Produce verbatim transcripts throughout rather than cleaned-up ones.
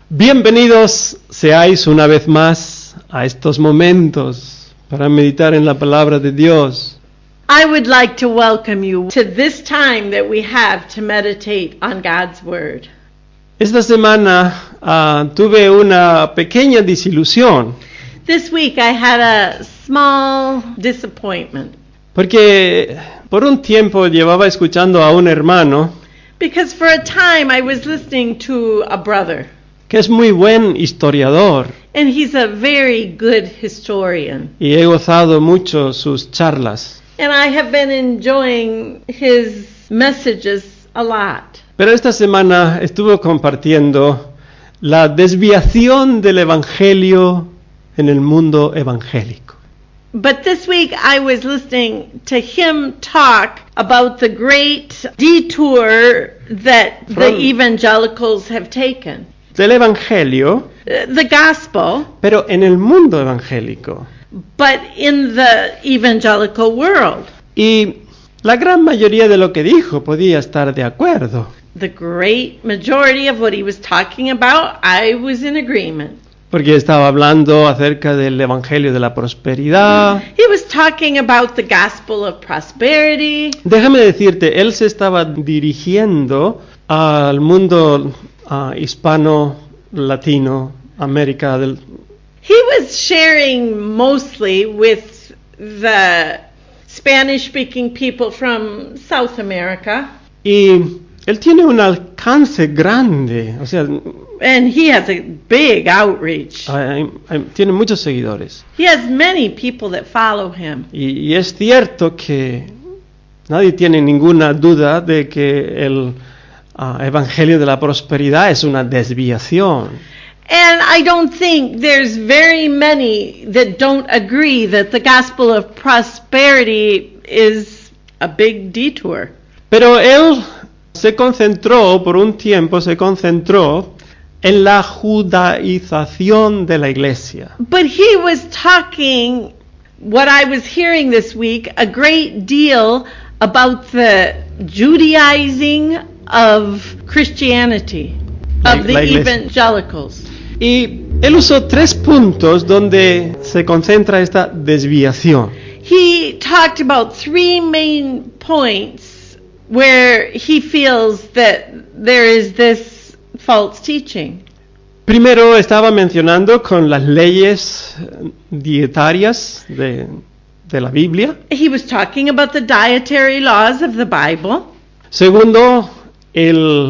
Bienvenidos seáis una vez más a estos momentos para meditar en la palabra de Dios. I would like to welcome you to this time that we have to meditate on God's Word. Esta semana uh, tuve una pequeña desilusión This week I had a small disappointment porque por un tiempo llevaba escuchando a un hermano because for a time I was listening to a brother, que es muy buen historiador and he's a very good historian. y he gozado mucho sus charlas. And I have been enjoying his messages a lot. Pero esta semana estuvo compartiendo la desviación del evangelio en el mundo evangélico. But this week I was listening to him talk about the great detour that the From- evangelicals have taken. Del evangelio, Uh, The gospel, pero en el mundo evangélico. but in the evangelical world. Y la gran mayoría de lo que dijo podía estar de acuerdo, The great majority of what he was talking about, I was in agreement. porque estaba hablando acerca del evangelio de la prosperidad. He was talking about the gospel of prosperity. Déjame decirte, él se estaba dirigiendo al mundo ah, hispano, latino, América del... He was sharing mostly with the Spanish-speaking people from South America, Y él tiene un alcance grande, o sea, and he has a big outreach. hay- hay- tiene muchos seguidores. He has many people that follow him. Y, y es cierto que nadie tiene ninguna duda de que el ah, evangelio de la prosperidad es una desviación. And I don't think there's very many that don't agree that the gospel of prosperity is a big detour. Pero él se concentró, por un tiempo se concentró en la judaización de la iglesia. But he was talking, what I was hearing this week, a great deal about the Judaizing of Christianity, La- of the la iglesia. evangelicals. Y él usó tres puntos donde se concentra esta desviación. He talked about three main points where he feels that there is this false teaching. Primero estaba mencionando con las leyes eh, dietarias de, de la Biblia. He was talking about the dietary laws of the Bible. Segundo, el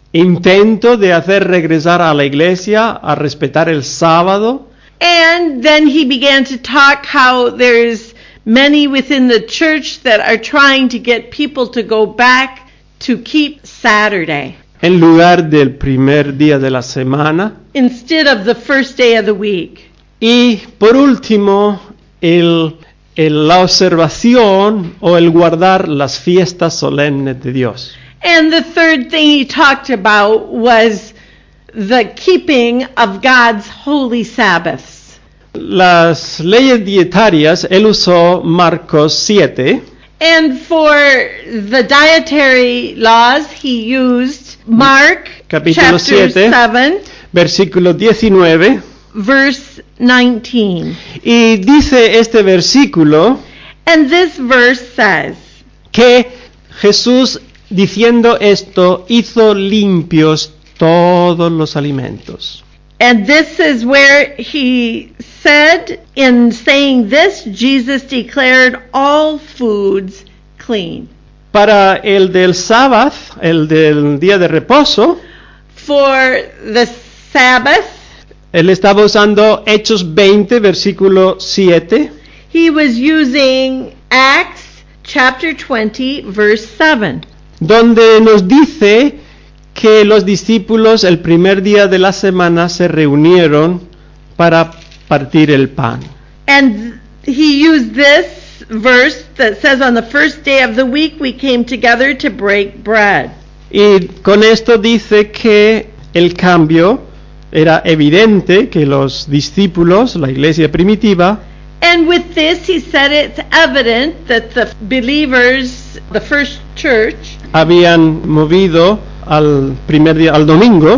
intento de hacer regresar a la iglesia a respetar el sábado. And then he began to talk how there's many within the church that are trying to get people to go back to keep Saturday En lugar del primer día de la semana. instead of the first day of the week. Y por último, el, el- la observación o el guardar las fiestas solemnes de Dios. And the third thing he talked about was the keeping of God's holy Sabbaths. Las leyes dietarias, él usó Marcos siete, And for the dietary laws, he used Mark Capítulo chapter siete. seven, versículo diecinueve, verse nineteen. y dice este versículo And this verse says, que Jesús, diciendo esto, hizo limpios todos los alimentos. and this is where he said, in saying this, Jesus declared all foods clean. Para el del sábado, el del día de reposo, For the Sabbath, él estaba usando Hechos veinte, versículo siete, he was using Acts chapter twenty, verse seven. donde nos dice que los discípulos el primer día de la semana se reunieron para partir el pan. And he used this verse that says, on the first day of the week we came together to break bread. Y con esto dice que el cambio era evidente, que los discípulos, la iglesia primitiva, And with this, he said it's evident that the believers, the first church, habían movido al primer día, al domingo,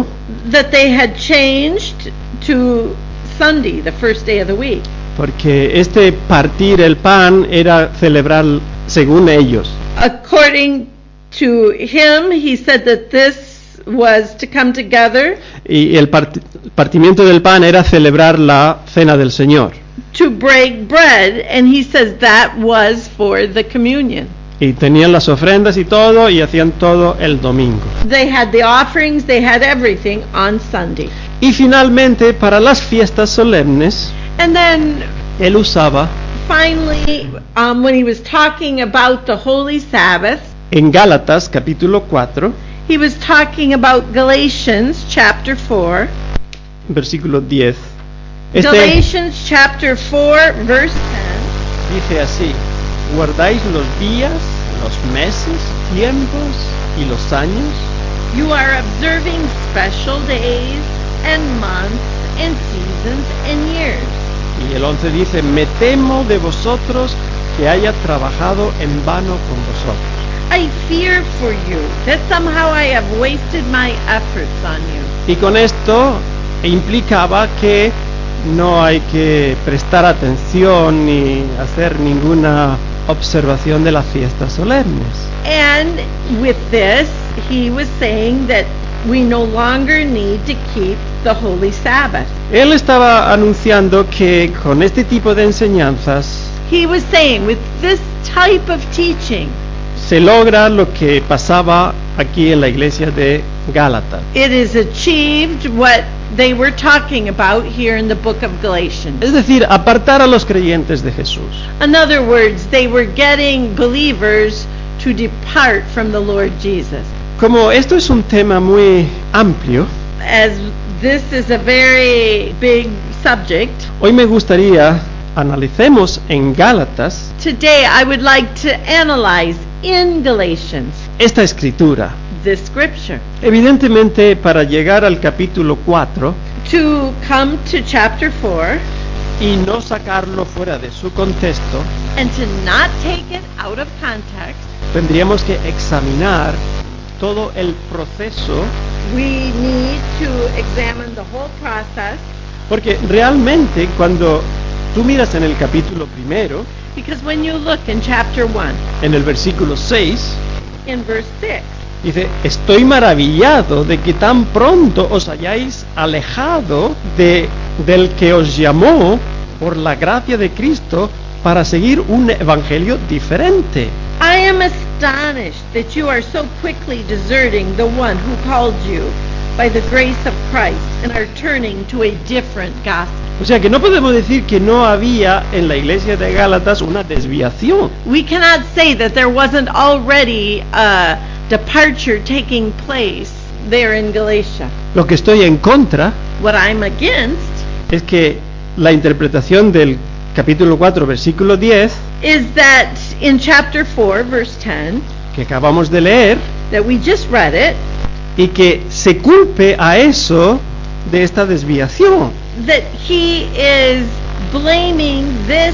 that they had changed to Sunday, the first day of the week. Porque este partir el pan era celebrar según ellos. According to him, he said that this was to come together. Y el part- partimiento del pan era celebrar la cena del Señor. To break bread, and he says that was for the communion. Y tenían las ofrendas y todo, y hacían todo el domingo. They had the offerings, they had everything on Sunday. Y finalmente, para las fiestas solemnes, And then él usaba, finally, um, when he was talking about the Holy Sabbath, en Gálatas capítulo cuatro, he was talking about Galatians chapter four. versículo diez. Este Galatians chapter four, verse ten. dice así: guardáis los días, los meses, tiempos y los años. You are observing special days and months and seasons and years. Y el once dice: me temo de vosotros que haya trabajado en vano con vosotros. I fear for you that somehow I have wasted my efforts on you. Y con esto implicaba que no hay que prestar atención ni hacer ninguna observación de las fiestas solemnes. And with this, he was saying that we no longer need to keep the Holy Sabbath. Él estaba anunciando que con este tipo de enseñanzas He was saying with this type of teaching, se logra lo que pasaba aquí en la iglesia de Gálatas. it is achieved what they were talking about here in the book of Galatians. Es decir, apartar a los creyentes de Jesús. In other words, they were getting believers to depart from the Lord Jesus. Como esto es un tema muy amplio, As this is a very big subject, hoy me gustaría analicemos en Gálatas today I would like to analyze in Galatians esta escritura. this scripture. Evidentemente, para llegar al capítulo cuatro To come to chapter four y no sacarlo fuera de su contexto, and to not take it out of context, tendríamos que examinar todo el proceso, we need to examine the whole process, porque realmente cuando tú miras en el capítulo primero, because when you look in chapter one, en el versículo seis, in verse six, dice: estoy maravillado de que tan pronto os hayáis alejado de, del que os llamó por la gracia de Cristo para seguir un evangelio diferente. I am astonished that you are so quickly deserting the one who called you by the grace of Christ and are turning to a different gospel. O sea que no podemos decir que no había en la iglesia de Gálatas una desviación. We cannot say that there wasn't already a departure taking place there in Galatia. Lo que estoy en contra What I'm against es que la interpretación del capítulo cuatro, versículo diez, is that in chapter four, verse ten, que acabamos de leer, that we just read it, y que se culpe a eso de esta desviación. that he is blaming this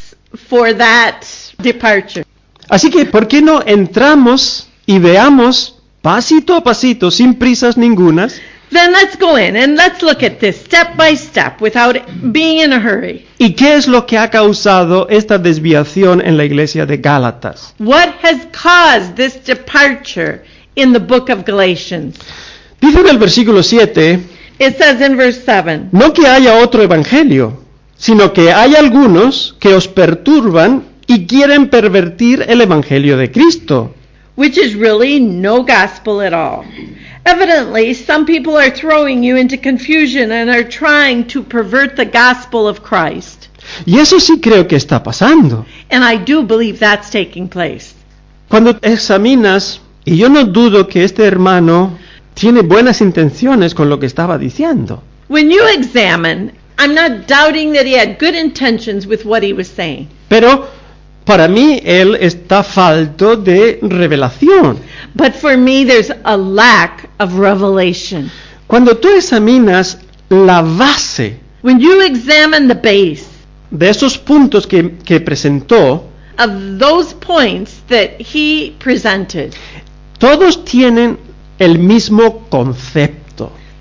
for that departure. Así que, ¿por qué no entramos y veamos pasito a pasito, sin prisas ningunas, Then let's go in and let's look at this step by step without being in a hurry. y qué es lo que ha causado esta desviación en la iglesia de Gálatas? What has caused this departure in the book of Galatians? Dice en el versículo siete, It says in verse seven, no que haya otro evangelio, sino que hay algunos que os perturban y quieren pervertir el evangelio de Cristo. which is really no gospel at all. Evidently, some people are throwing you into confusion and are trying to pervert the gospel of Christ. Y eso sí creo que está pasando. And I do believe that's taking place. Cuando examinas, y yo no dudo que este hermano tiene buenas intenciones con lo que estaba diciendo, When you examine, I'm not doubting that he had good intentions with what he was saying. pero para mí él está falto de revelación. But for me, there's a lack of revelation. Cuando tú examinas la base When you examine the base de esos puntos que, que presentó, of those points that he presented, todos tienen el mismo concepto.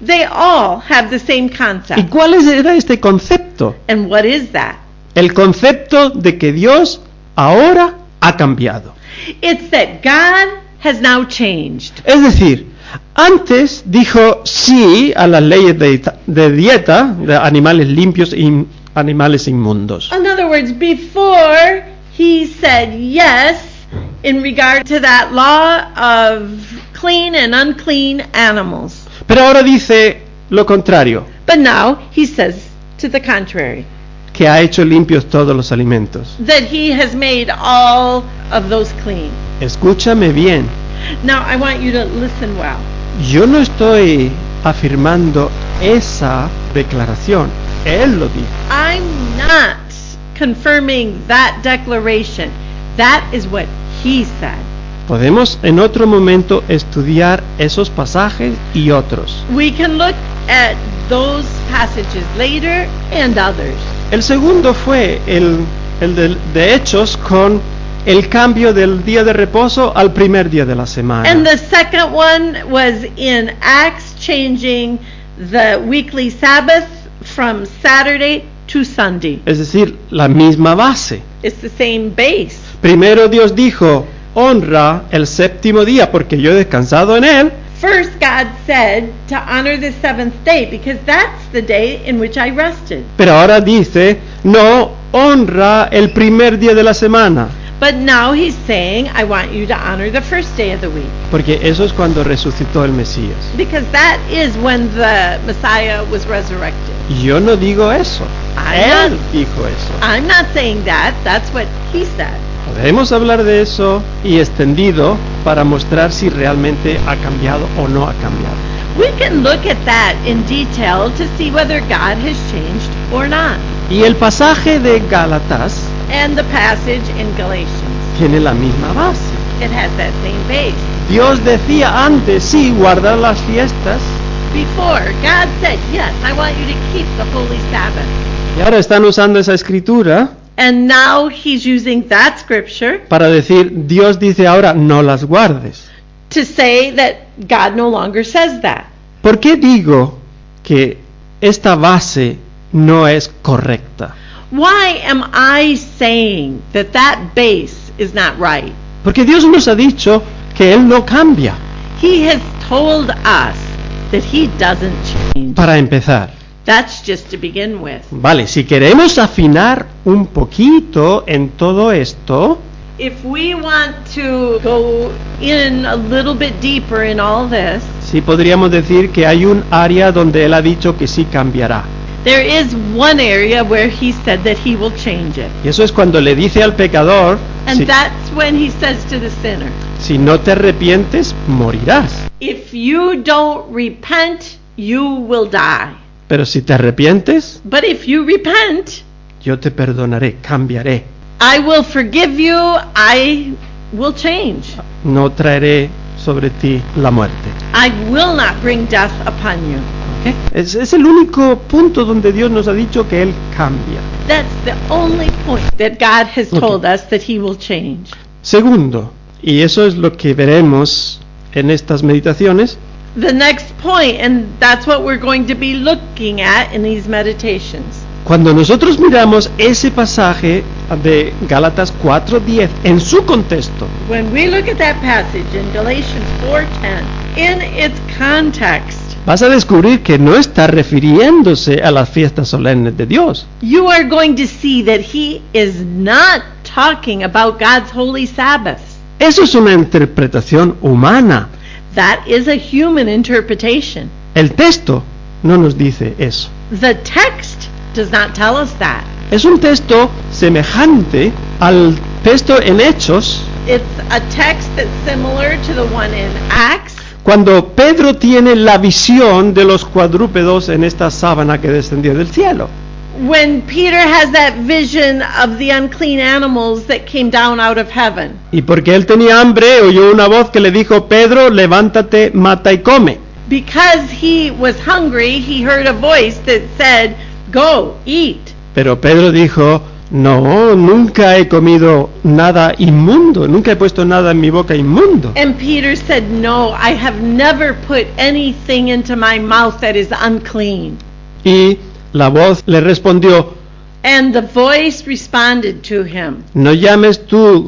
They all have the same ¿Y concept. cuál es- era este concepto? And what is that? El concepto de que Dios ahora ha cambiado. It's that God has now changed. Es decir, antes dijo sí a las leyes de, de dieta de animales limpios y animales inmundos. In other words, before he said yes in regard to that law of clean and unclean animals. Pero ahora dice lo contrario, But now he says to the contrary, que ha hecho limpios todos los alimentos. that he has made all of those clean. Escúchame bien, Now I want you to listen well. yo no estoy afirmando esa declaración, Él lo dijo. I'm not confirming that declaration. That is what he said. Podemos en otro momento estudiar esos pasajes y otros. We can look at those passages later and others. El segundo fue el, el de, de Hechos con el cambio del día de reposo al primer día de la semana. And the second one was in Acts, changing the weekly Sabbath from Saturday to Sunday. Es decir, la misma base. It's the same base. Primero Dios dijo, honra el séptimo día porque yo he descansado en él. First, God said to honor the seventh day because that's the day in which I rested. Pero ahora dice, no, honra el primer día de la semana. But now he's saying, I want you to honor the first day of the week Porque eso es cuando resucitó el Mesías. because that is when the Messiah was resurrected. Y yo no digo eso. I'm Él not- dijo eso. I'm not saying that, that's what he said. Podemos hablar de eso y extendido para mostrar si realmente ha cambiado o no ha cambiado. We can look at that in detail to see whether God has changed or not. Y el pasaje de Gálatas And the passage in Galatians, tiene la misma base. it has that same base. Dios decía antes, sí, guardar las fiestas, Before, God said, yes, I want you to keep the holy Sabbath. y ahora están usando esa escritura And now he's using that scripture para decir, Dios dice ahora, no las guardes. to say that God no longer says that. ¿Por qué digo que esta base no es correcta? Why am I saying that that base is not right? Porque Dios nos ha dicho que Él no cambia. He has told us that he doesn't change. Para empezar, That's just to begin with. vale, si queremos afinar un poquito en todo esto, If we want to go in a little bit deeper in all this, sí podríamos decir que hay un área donde Él ha dicho que sí cambiará. there is one area where he said that he will change it. Y eso es cuando le dice al pecador, And si, that's when he says to the sinner, si no te arrepientes, morirás. if you don't repent, you will die. Pero si te arrepientes, But if you repent, yo te perdonaré, cambiaré. I will forgive you, I will change. No traeré sobre ti la muerte. I will not bring death upon you. ¿Ok? Es, es el único punto donde Dios nos ha dicho que Él cambia. That's the only point that God has Okay. told us that he will change. Segundo, y eso es lo que veremos en estas meditaciones, The next point, and that's what we're going to be looking at in these meditations. cuando nosotros miramos ese pasaje de Gálatas cuatro diez en su contexto, When we look at that passage in Galatians four ten, in its context, vas a descubrir que no está refiriéndose a las fiestas solemnes de Dios. you are going to see that he is not talking about God's holy Sabbath. Eso es una interpretación humana. That is a human interpretation. El texto no nos dice eso. The text does not tell us that. Es un texto semejante al texto en Hechos, It's a text that's similar to the one in Acts, cuando Pedro tiene la visión de los cuadrúpedos en esta sábana que descendió del cielo. when Peter has that vision of the unclean animals that came down out of heaven. Y porque él tenía hambre, oyó una voz que le dijo, Pedro, levántate, mata y come. Because he was hungry, he heard a voice that said, "Go, eat." Pero Pedro dijo, no, nunca he comido nada inmundo, nunca he puesto nada en mi boca inmundo. And Peter said, no, I have never put anything into my mouth that is unclean. Y la voz le respondió, And the voice responded to him, no llames tú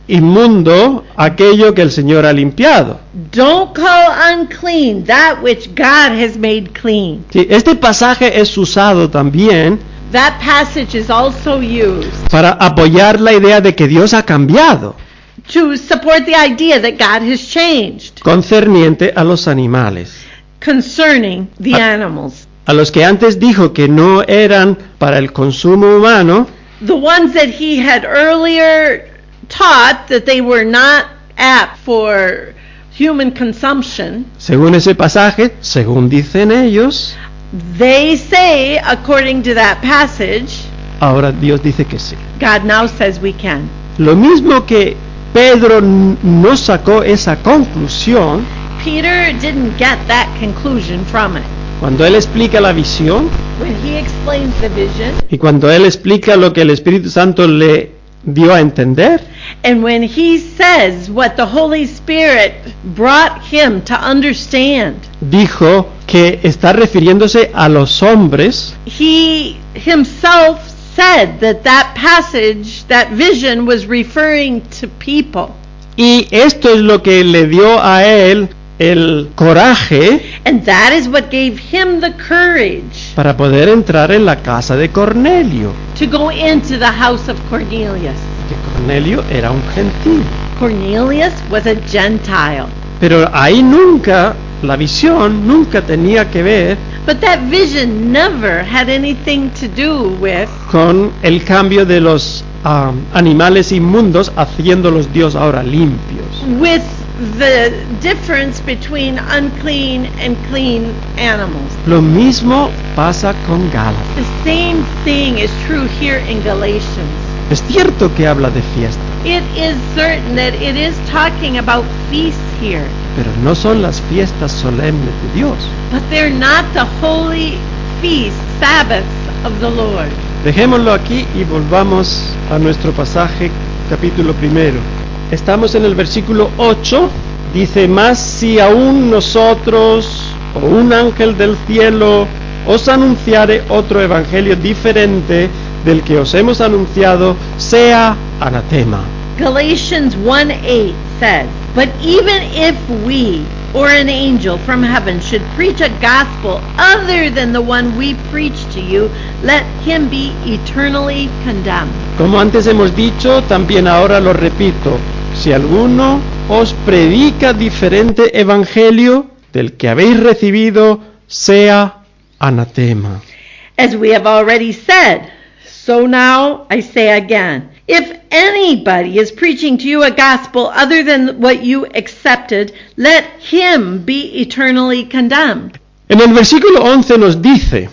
inmundo aquello que el Señor ha limpiado. don't call unclean that which God has made clean. Sí, este pasaje es usado también That passage is also used para apoyar la idea de que Dios ha cambiado to support the idea that God has changed concerniente a los animales, concerning the Ah. animals. a los que antes dijo que no eran para el consumo humano. The ones that he had earlier taught that they were not apt for human consumption, Según ese pasaje, según dicen ellos, they say, according to that passage, ahora Dios dice que sí. God now says we can. Lo mismo que Pedro n- no sacó esa conclusión Peter didn't get that conclusion from it. cuando él explica la visión When he explains the vision, y cuando él explica lo que el Espíritu Santo le dio a entender. and when he says what the Holy Spirit brought him to understand, Dijo que está refiriéndose a los hombres he himself said that that passage, that vision, was referring to people. y esto es lo que le dio a él el coraje And that is what gave him the courage para poder entrar en la casa de Cornelio, to go into the house of Cornelius. que Cornelio era un gentil. Cornelius was a Gentile. Pero ahí nunca, la visión nunca tenía que ver But that vision never had anything to do with con el cambio de los um, animales inmundos, haciéndolos Dios ahora limpios. with the difference between unclean and clean animals. Lo mismo pasa con Gálatas. The same thing is true here in Galatians. Es cierto que habla de fiesta, It is certain that it is talking about feasts here, pero no son las fiestas solemnes de Dios. but they're not the holy feast, Sabbaths of the Lord. Dejémoslo aquí y volvamos a nuestro pasaje, capítulo primero. Estamos en el versículo ocho, dice, mas si aún nosotros o un ángel del cielo os anunciare otro evangelio diferente del que os hemos anunciado, sea anatema. Galatians one eight says, but even if we or an angel from heaven should preach a gospel other than the one we preach to you, let him be eternally condemned. Como antes hemos dicho, también ahora lo repito, si alguno os predica diferente evangelio del que habéis recibido, sea anatema. As we have already said, so now I say again, if anybody is preaching to you a gospel other than what you accepted, let him be eternally condemned. En el versículo once nos dice,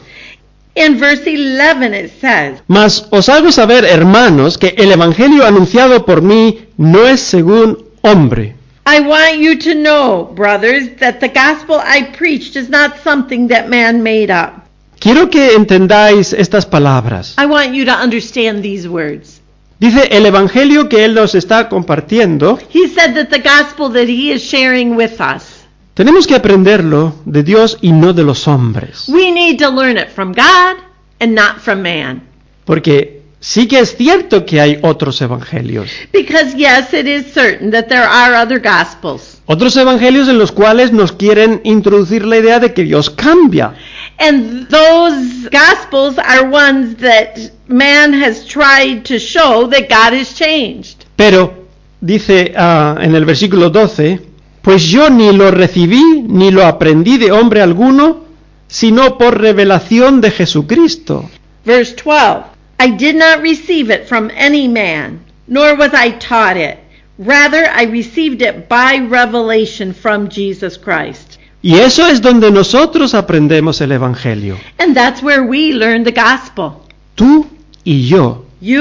In verse eleven it says, mas os hago saber, hermanos, que el evangelio anunciado por mí no es según hombre. I want you to know, brothers, that the gospel I preached is not something that man made up. Quiero que entendáis estas palabras. I want you to understand these words. Dice, el evangelio que él nos está compartiendo, He said that the gospel that he is sharing with us, tenemos que aprenderlo de Dios y no de los hombres. we need to learn it from God and not from man. Porque sí que es cierto que hay otros evangelios. Because yes, it is certain that there are other gospels. Otros evangelios en los cuales nos quieren introducir la idea de que Dios cambia. And those gospels are ones that man has tried to show that God has changed. Pero, dice uh, en el versículo doce, pues yo ni lo recibí ni lo aprendí de hombre alguno, sino por revelación de Jesucristo. Verse twelve, I did not receive it from any man, nor was I taught it. Rather, I received it by revelation from Jesus Christ. Y eso es donde nosotros aprendemos el evangelio. And that's where we learn the gospel. Tú y yo. You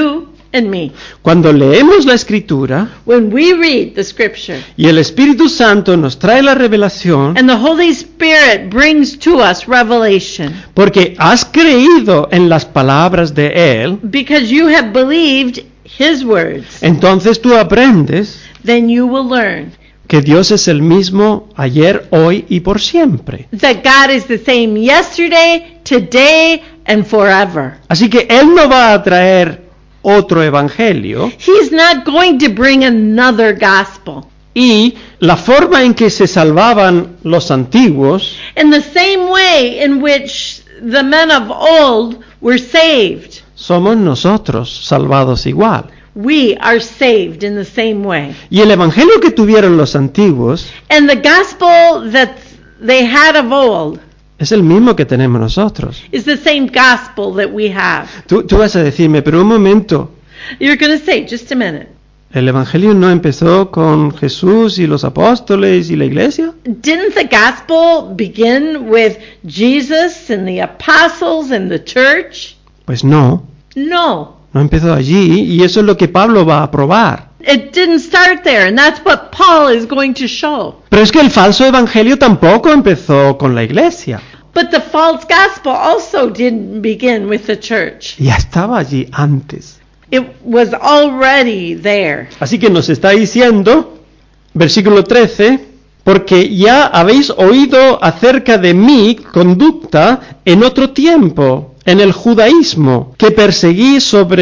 and me. Cuando leemos la Escritura When we read the scripture y el Espíritu Santo nos trae la revelación, and the Holy Spirit brings to us revelation porque has creído en las palabras de Él, because you have believed His words, entonces tú aprendes then you will learn que Dios es el mismo ayer, hoy y por siempre. that God is the same yesterday, today, and forever. Así que Él no va a traer otro evangelio, He's not going to bring another gospel. y la forma en que se salvaban los antiguos In the same way in which the men of old were saved, somos nosotros salvados igual. we are saved in the same way. Y el evangelio que tuvieron los antiguos And the gospel that they had of old es el mismo que tenemos nosotros. is the same gospel that we have. Tú, tú vas a decirme, pero un momento, You're going to say, just a minute, ¿el evangelio no empezó con Jesús y los apóstoles y la iglesia? didn't the gospel begin with Jesus and the apostles and the church? Pues no, No, no empezó allí, y eso es lo que Pablo va a probar. it didn't start there, and that's what Paul is going to show. Pero es que el falso evangelio tampoco empezó con la iglesia, But the false gospel also didn't begin with the church. ya estaba allí antes. It was already there. Así que nos está diciendo, versículo trece, porque ya habéis oído acerca de mi conducta en otro tiempo, en el judaísmo, que perseguí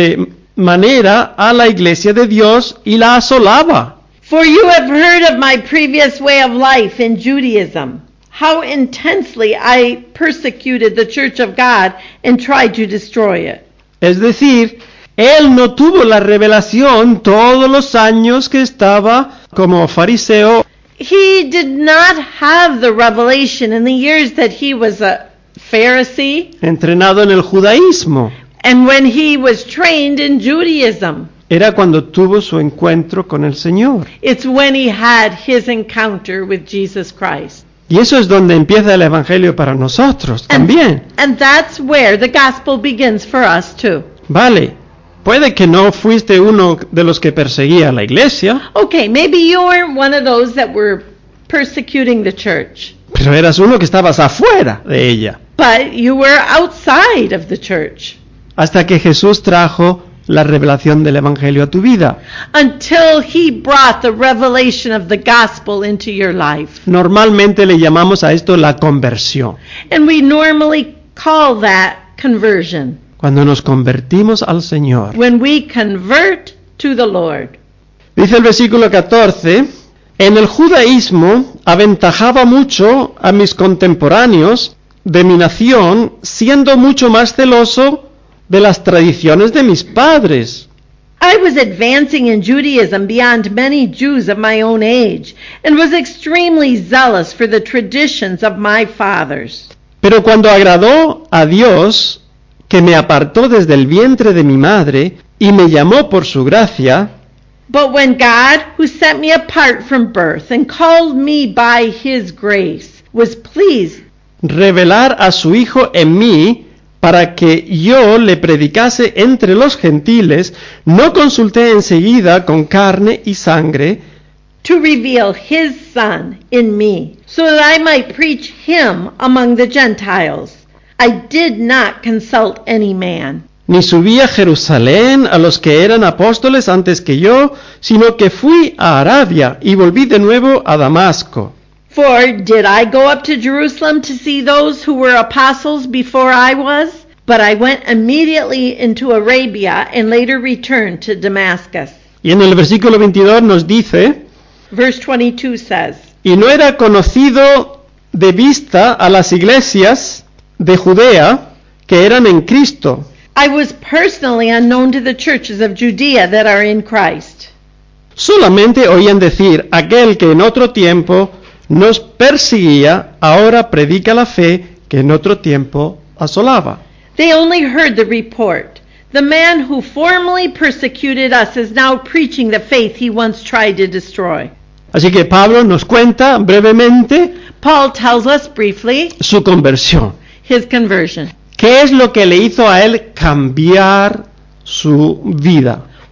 sobremanera a la iglesia de Dios y la asolaba. For you have heard of my previous way of life in Judaism, how intensely I persecuted the church of God and tried to destroy it. Es decir, él no tuvo la revelación todos los años que estaba como fariseo. He did not have the revelation in the years that he was a Pharisee Entrenado en el judaísmo. and when he was trained in Judaism. Era cuando tuvo su encuentro con el Señor. It's when he had his encounter with Jesus Christ. Y eso es donde empieza el evangelio para nosotros And, también. and that's where the gospel begins for us too. Vale, puede que no fuiste uno de los que perseguía a la iglesia, Okay, maybe you weren't one of those that were persecuting the church, pero eras uno que estabas afuera de ella. but you were outside of the church Hasta que Jesús trajo la revelación del evangelio a tu vida. until he brought the revelation of the gospel into your life. Normalmente le llamamos a esto la conversión. And we normally call that conversion, Cuando nos convertimos al Señor. when we convert to the Lord. Dice el versículo catorce, en el judaísmo aventajaba mucho a mis contemporáneos de mi nación, siendo mucho más celoso de las tradiciones de mis padres. I was advancing in Judaism beyond many Jews of my own age, and was extremely zealous for the traditions of my fathers. Pero cuando agradó a Dios, que me apartó desde el vientre de mi madre y me llamó por su gracia, But when God, who set me apart from birth and called me by his grace, was pleased revelar a su Hijo en mí, para que yo le predicase entre los gentiles, no consulté enseguida con carne y sangre, to reveal his Son in me, so that I might preach him among the Gentiles, I did not consult any man. ni subí a Jerusalén a los que eran apóstoles antes que yo, sino que fui a Arabia y volví de nuevo a Damasco. For did I go up to Jerusalem to see those who were apostles before I was? But I went immediately into Arabia and later returned to Damascus. Y en el versículo veintidós nos dice, Verse twenty-two says, y no era conocido de vista a las iglesias de Judea que eran en Cristo, I was personally unknown to the churches of Judea that are in Christ. solamente oían decir, aquel que en otro tiempo nos perseguía, ahora predica la fe que en otro tiempo asolaba. They only heard the report. The man who formerly persecuted us is now preaching the faith he once tried to destroy. Así que Pablo nos cuenta brevemente Paul tells us briefly su conversión. his conversion. ¿Qué es lo que le hizo a él cambiar su vida?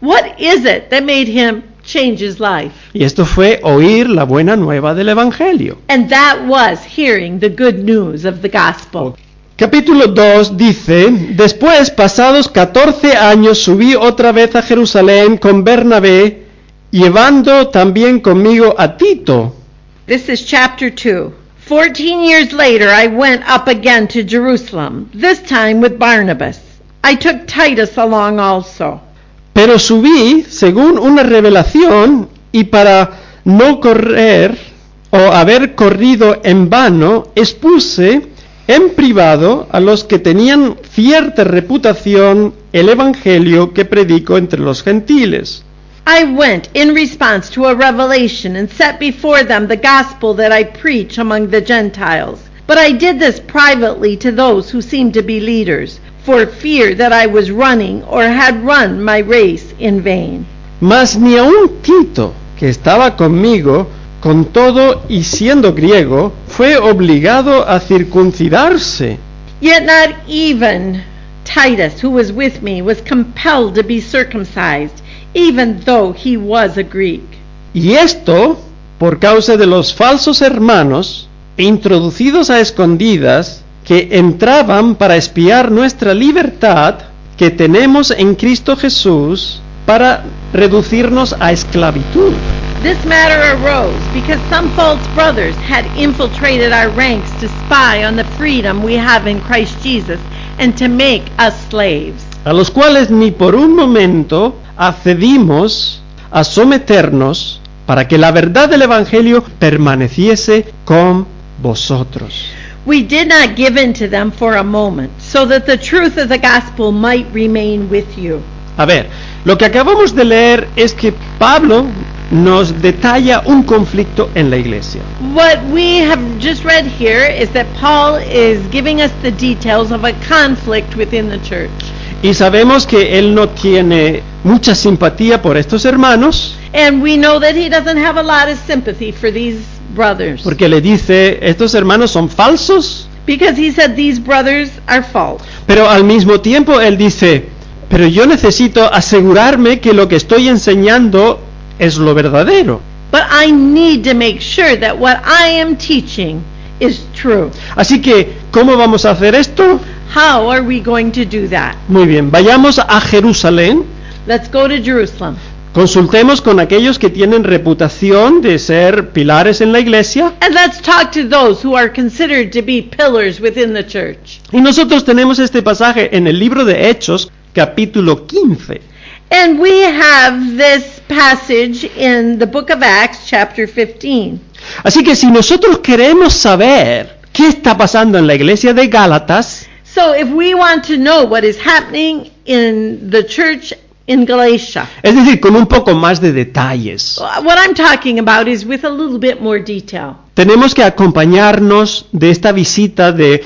What is it that made him change his life? Y esto fue oír la buena nueva del Evangelio. And that was hearing the good news of the gospel. Capítulo dos dice, después, pasados catorce años, subí otra vez a Jerusalén con Bernabé, llevando también conmigo a Tito. This is chapter two. Fourteen years later, I went up again to Jerusalem, this time with Barnabas. I took Titus along also. Pero subí según una revelación, y para no correr o haber corrido en vano, expuse en privado a los que tenían cierta reputación el evangelio que predico entre los gentiles. I went in response to a revelation and set before them the gospel that I preach among the Gentiles. But I did this privately to those who seemed to be leaders, for fear that I was running or had run my race in vain. Mas ni aun Tito, que estaba conmigo, con todo y siendo griego, fue obligado a circuncidarse. Yet not even Titus, who was with me, was compelled to be circumcised, even though he was a Greek. Y esto por causa de los falsos hermanos, introducidos a escondidas, que entraban para espiar nuestra libertad que tenemos en Cristo Jesús, para reducirnos a esclavitud. This matter arose because some false brothers had infiltrated our ranks to spy on the freedom we have in Christ Jesus and to make us slaves. A los cuales ni por un momento accedimos a someternos para que la verdad del Evangelio permaneciese con vosotros. We did not give in to them for a moment, so that the truth of the gospel might remain with you. A ver, lo que acabamos de leer es que Pablo nos detalla un conflicto en la iglesia. What we have just read here is that Paul is giving us the details of a conflict within the church. Y sabemos que él no tiene mucha simpatía por estos hermanos. And we know that he doesn't have a lot of sympathy for these brothers. Porque le dice, estos hermanos son falsos. Because he said these brothers are false. Pero al mismo tiempo él dice, pero yo necesito asegurarme que lo que estoy enseñando es lo verdadero. But I need to make sure that what I am teaching is true. Así que, ¿cómo vamos a hacer esto? How are we going to do that? Muy bien, vayamos a Jerusalén. Let's go to Jerusalem. Consultemos con aquellos que tienen reputación de ser pilares en la iglesia. And let's talk to those who are considered to be pillars within the church. Y nosotros tenemos este pasaje en el libro de Hechos, capítulo quince. And we have this passage in the book of Acts, chapter fifteen. Así que si nosotros queremos saber qué está pasando en la iglesia de Gálatas, So if we want to know what is happening in the church in Galatia, es decir, con un poco más de detalles, what I'm talking about is with a little bit more detail. tenemos que acompañarnos de esta visita de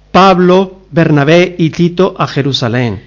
Pablo, Bernabé y Tito a Jerusalén.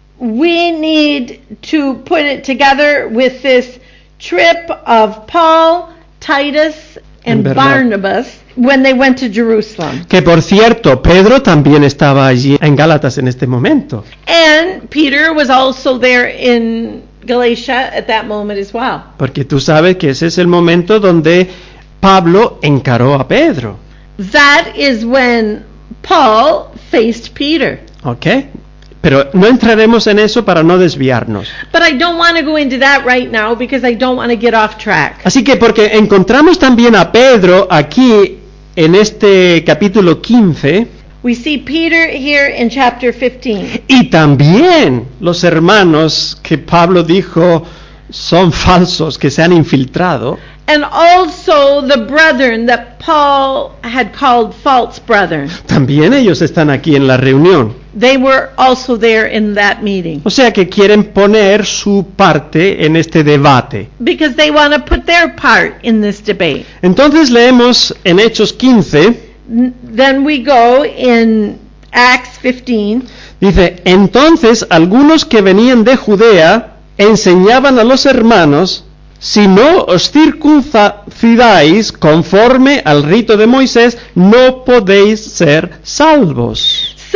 We need to put it together with this trip of Paul, Titus, and And Bernab- Barnabas when they went to Jerusalem. Que por cierto, Pedro también estaba allí en Gálatas en este momento. And Peter was also there in Galatia at that moment as well. Porque tú sabes que ese es el momento donde Pablo encaró a Pedro. That is when Paul faced Peter. ¿Ok? Pero no entraremos en eso para no desviarnos. But I don't want to go into that right now because I don't want to get off track. Así que porque encontramos también a Pedro aquí en este capítulo quince, We see Peter here in chapter fifteen. y también los hermanos que Pablo dijo son falsos, que se han infiltrado, And also the brethren that Paul had called false brethren. también ellos están aquí en la reunión. They were also there in that meeting. O sea que quieren poner su parte en este debate. Because they want to put their part in this debate. Entonces leemos en Hechos quince, N- Then we go in Acts fifteen. dice, entonces algunos que venían de Judea enseñaban a los hermanos, si no os circuncidáis conforme al rito de Moisés, no podéis ser salvos.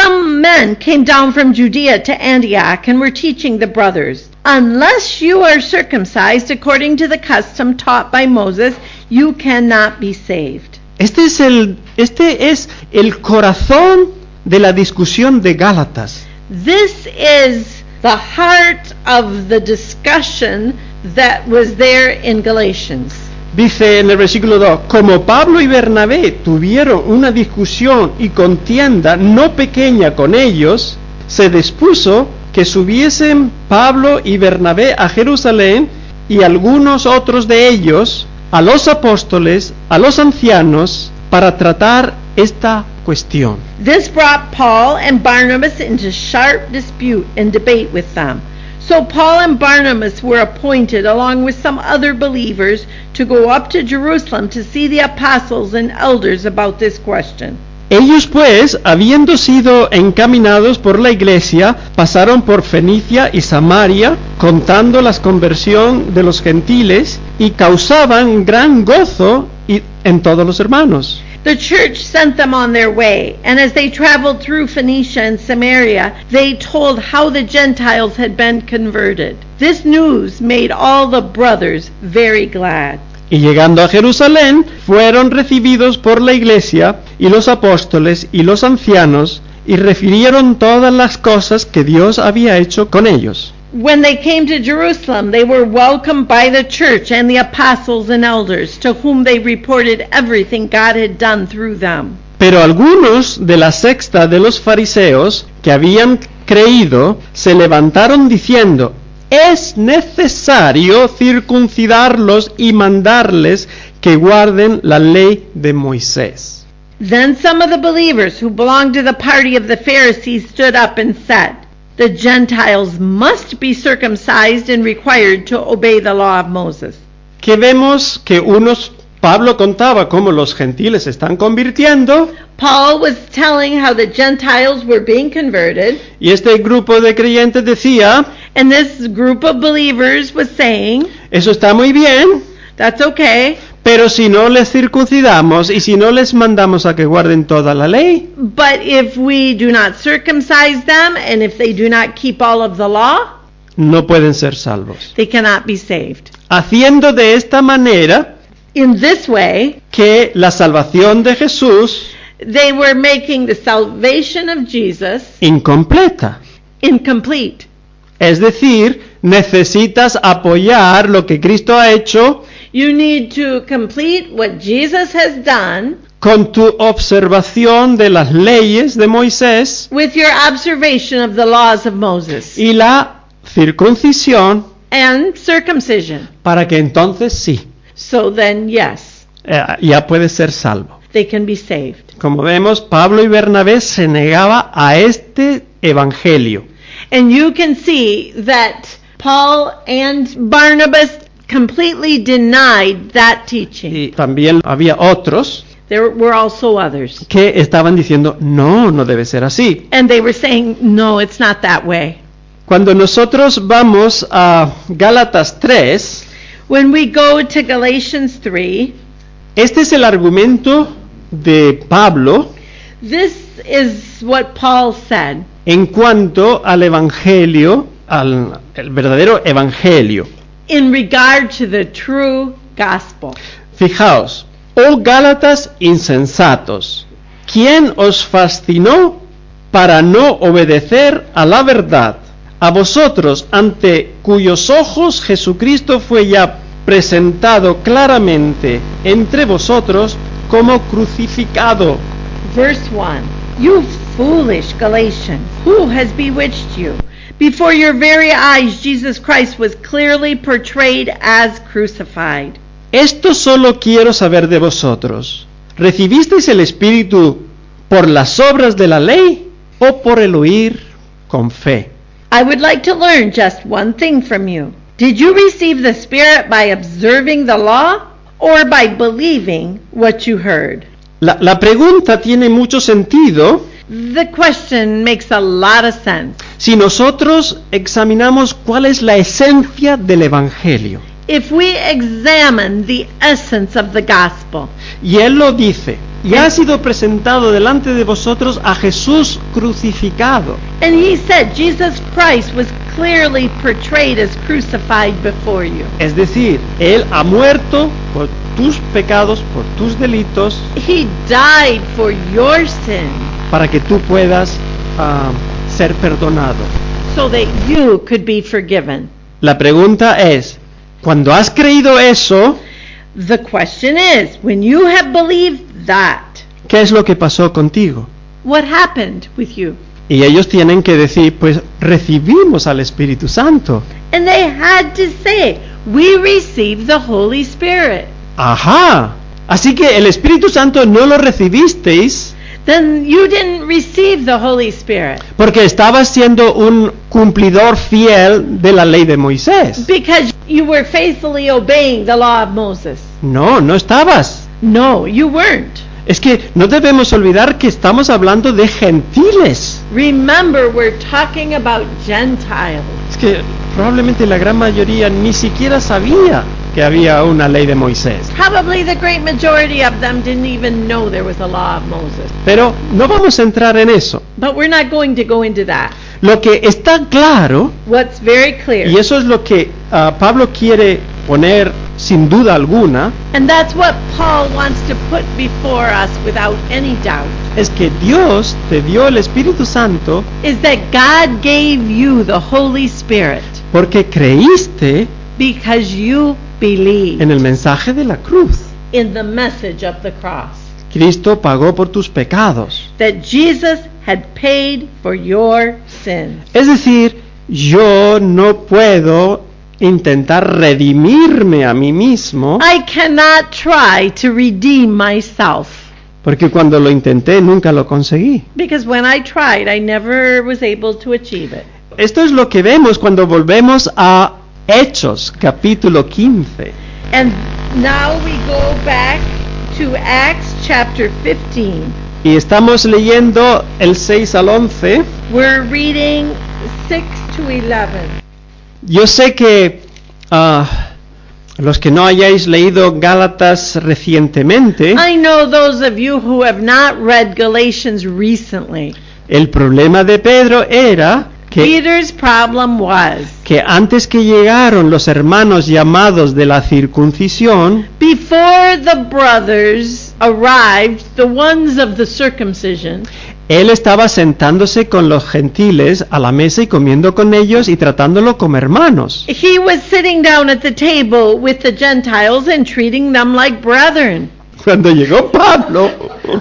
some men came down from Judea to Antioch and were teaching the brothers, unless you are circumcised according to the custom taught by Moses, you cannot be saved. Este es el, este es el corazón de la discusión de Gálatas. This is the heart of the discussion that was there in Galatians. Dice en el versículo dos, como Pablo y Bernabé tuvieron una discusión y contienda no pequeña con ellos, se dispuso que subiesen Pablo y Bernabé a Jerusalén y algunos otros de ellos a los apóstoles, a los ancianos, para tratar esta cuestión. This brought Paul and Barnabas into sharp dispute and debate with them. So Paul and Barnabas were appointed along with some other believers to go up to Jerusalem to see the apostles and elders about this question. Ellos pues, habiendo sido encaminados por la iglesia, pasaron por Fenicia y Samaria, contando la conversión de los gentiles, y causaban gran gozo y, en todos los hermanos. The church sent them on their way, and as they traveled through Phoenicia and Samaria, they told how the Gentiles had been converted. This news made all the brothers very glad. Y llegando a Jerusalén, fueron recibidos por la iglesia y los apóstoles y los ancianos, y refirieron todas las cosas que Dios había hecho con ellos. When they came to Jerusalem, they were welcomed by the church and the apostles and elders, to whom they reported everything God had done through them. Pero algunos de la secta de los fariseos que habían creído se levantaron diciendo, es necesario circuncidarlos y mandarles que guarden la ley de Moisés. Then some of the believers who belonged to the party of the Pharisees stood up and said, the Gentiles must be circumcised and required to obey the law of Moses. Que vemos que unos, Pablo contaba cómo los gentiles se están convirtiendo. Paul was telling how the Gentiles were being converted. Y este grupo de creyentes decía, and this group of believers was saying, eso está muy bien, that's okay, pero si no les circuncidamos y si no les mandamos a que guarden toda la ley, but if we do not circumcise them and if they do not keep all of the law, no pueden ser salvos. They cannot be saved. Haciendo de esta manera, in this way, que la salvación de Jesús, they were making the salvation of Jesus incompleta. Incomplete. Es decir, necesitas apoyar lo que Cristo ha hecho. You need to complete what Jesus has done con tu observación de las leyes de Moisés with your observation of the laws of Moses y la circuncisión and circumcision. Para que entonces sí. So then, yes. Eh, ya puedes ser salvo. They can be saved. Como vemos, Pablo y Bernabé se negaba a este evangelio. And you can see that Paul and Barnabas completely denied that teaching. Y también había otros There were also others. que estaban diciendo, no, no debe ser así. And they were saying, no, it's not that way. Cuando nosotros vamos a Gálatas tres, when we go to Galatians three, este es el argumento de Pablo. This is what Paul said. En cuanto al evangelio, al el verdadero evangelio. In regard to the true gospel. Fijaos, oh Gálatas insensatos, ¿quién os fascinó para no obedecer a la verdad? A vosotros, ante cuyos ojos Jesucristo fue ya presentado claramente entre vosotros como crucificado. Verse one. You foolish Galatians, who has bewitched you? Before your very eyes Jesus Christ was clearly portrayed as crucified. Esto solo quiero saber de vosotros. ¿Recibisteis el Espíritu por las obras de la ley o por el oír con fe? I would like to learn just one thing from you. Did you receive the Spirit by observing the law or by believing what you heard? La, la pregunta tiene mucho sentido. The question makes a lot of sense. Si nosotros examinamos cuál es la esencia del Evangelio. If we examine the essence of the gospel. Y él lo dice. y ha sido presentado delante de vosotros a Jesús crucificado. And he said Jesus Christ was clearly portrayed as crucified before you. Es decir, Él ha muerto por tus pecados, por tus delitos, He died for your sins para que tú puedas ah, ser perdonado. so that you could be forgiven. La pregunta es, cuando has creído eso, The question is, when you have believed that, ¿qué es lo que pasó contigo? what happened with you? Y ellos tienen que decir, pues recibimos al Espíritu Santo. And they had to say, we received the Holy Spirit. Ajá. Así que el Espíritu Santo no lo recibisteis Then you didn't receive the Holy Spirit porque estabas siendo un cumplidor fiel de la ley de Moisés. because you were faithfully obeying the law of Moses. No, no estabas. No, you weren't. Es que no debemos olvidar que estamos hablando de gentiles. Remember, we're talking about Gentiles. Es que probablemente la gran mayoría ni siquiera sabía que había una ley de Moisés. Probably the great majority of them didn't even know there was a law of Moses. Pero no vamos a entrar en eso. But we're not going to go into that. Lo que está claro, What's very clear, y eso es lo que uh, Pablo quiere poner sin duda alguna, and that's what Paul wants to put before us without any doubt, es que Dios te dio el Espíritu Santo is that God gave you the Holy Spirit porque creíste because you believe en el mensaje de la cruz. in the message of the cross, Cristo pagó por tus pecados. that Jesus had paid for your sins. Es decir, yo no puedo intentar redimirme a mí mismo, I cannot try to redeem myself, porque cuando lo intenté nunca lo conseguí. because when I tried, I never was able to achieve it. Esto es lo que vemos cuando volvemos a Hechos, capítulo quince. And now we go back to Acts chapter fifteen. Y estamos leyendo el seis al once. We're reading six to eleven. Yo sé que ah, los que no hayáis leído Gálatas recientemente, I know those of you who have not read Galatians recently. el problema de Pedro era que, Peter's problem was, que antes que llegaron los hermanos llamados de la circuncisión, before the brothers arrived, the ones of the circumcision, él estaba sentándose con los gentiles a la mesa y comiendo con ellos y tratándolo como hermanos. he was sitting down at the table with the Gentiles and treating them like brethren. Cuando llegó Pablo,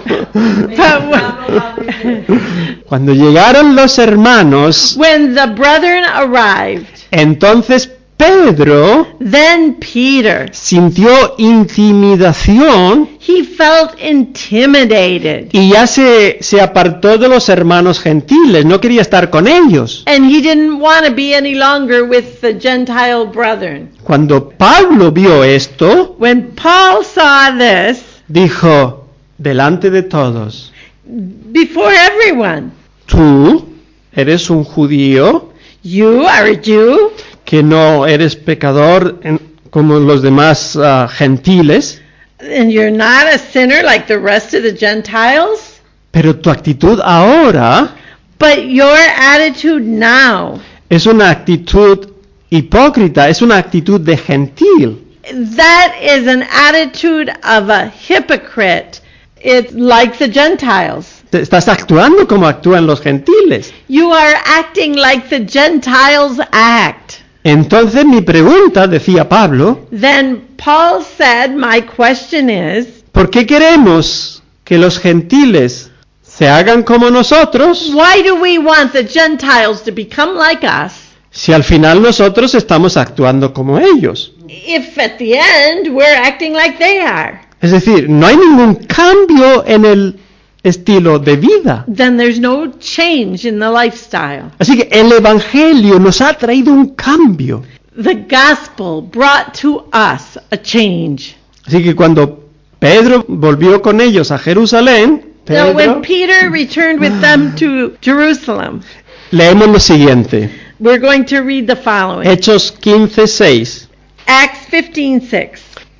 But cuando llegaron los hermanos, when the brethren arrived, entonces Pedro then Peter, sintió intimidación he felt intimidated. y ya se, se apartó de los hermanos gentiles, no quería estar con ellos. And he didn't want to be any longer with the Gentile brethren. Cuando Pablo vio esto, When Paul saw this, dijo delante de todos, before everyone, tú eres un judío you are a Jew, que no eres pecador en- como los demás ah, gentiles, and you're not a sinner like the rest of the Gentiles, pero tu actitud ahora but your attitude now, es una actitud hipócrita, es una actitud de gentil. that is an attitude of a hypocrite. It's like the Gentiles. Te- Estás actuando como actúan los gentiles. You are acting like the Gentiles act. Entonces mi pregunta, decía Pablo, Then Paul said, my question is, ¿por qué queremos que los gentiles se hagan como nosotros why do we want the Gentiles to become like us si al final nosotros estamos actuando como ellos? if at the end we're acting like they are? Es decir, no hay ningún cambio en el estilo de vida. Then there's no change in the lifestyle. Así que el Evangelio nos ha traído un cambio. The gospel brought to us a change. Así que cuando Pedro volvió con ellos a Jerusalén, Now, Pedro, when Peter returned with them to Jerusalem, leemos lo siguiente. we're going to read the following. Hechos quince seis. Acts fifteen six.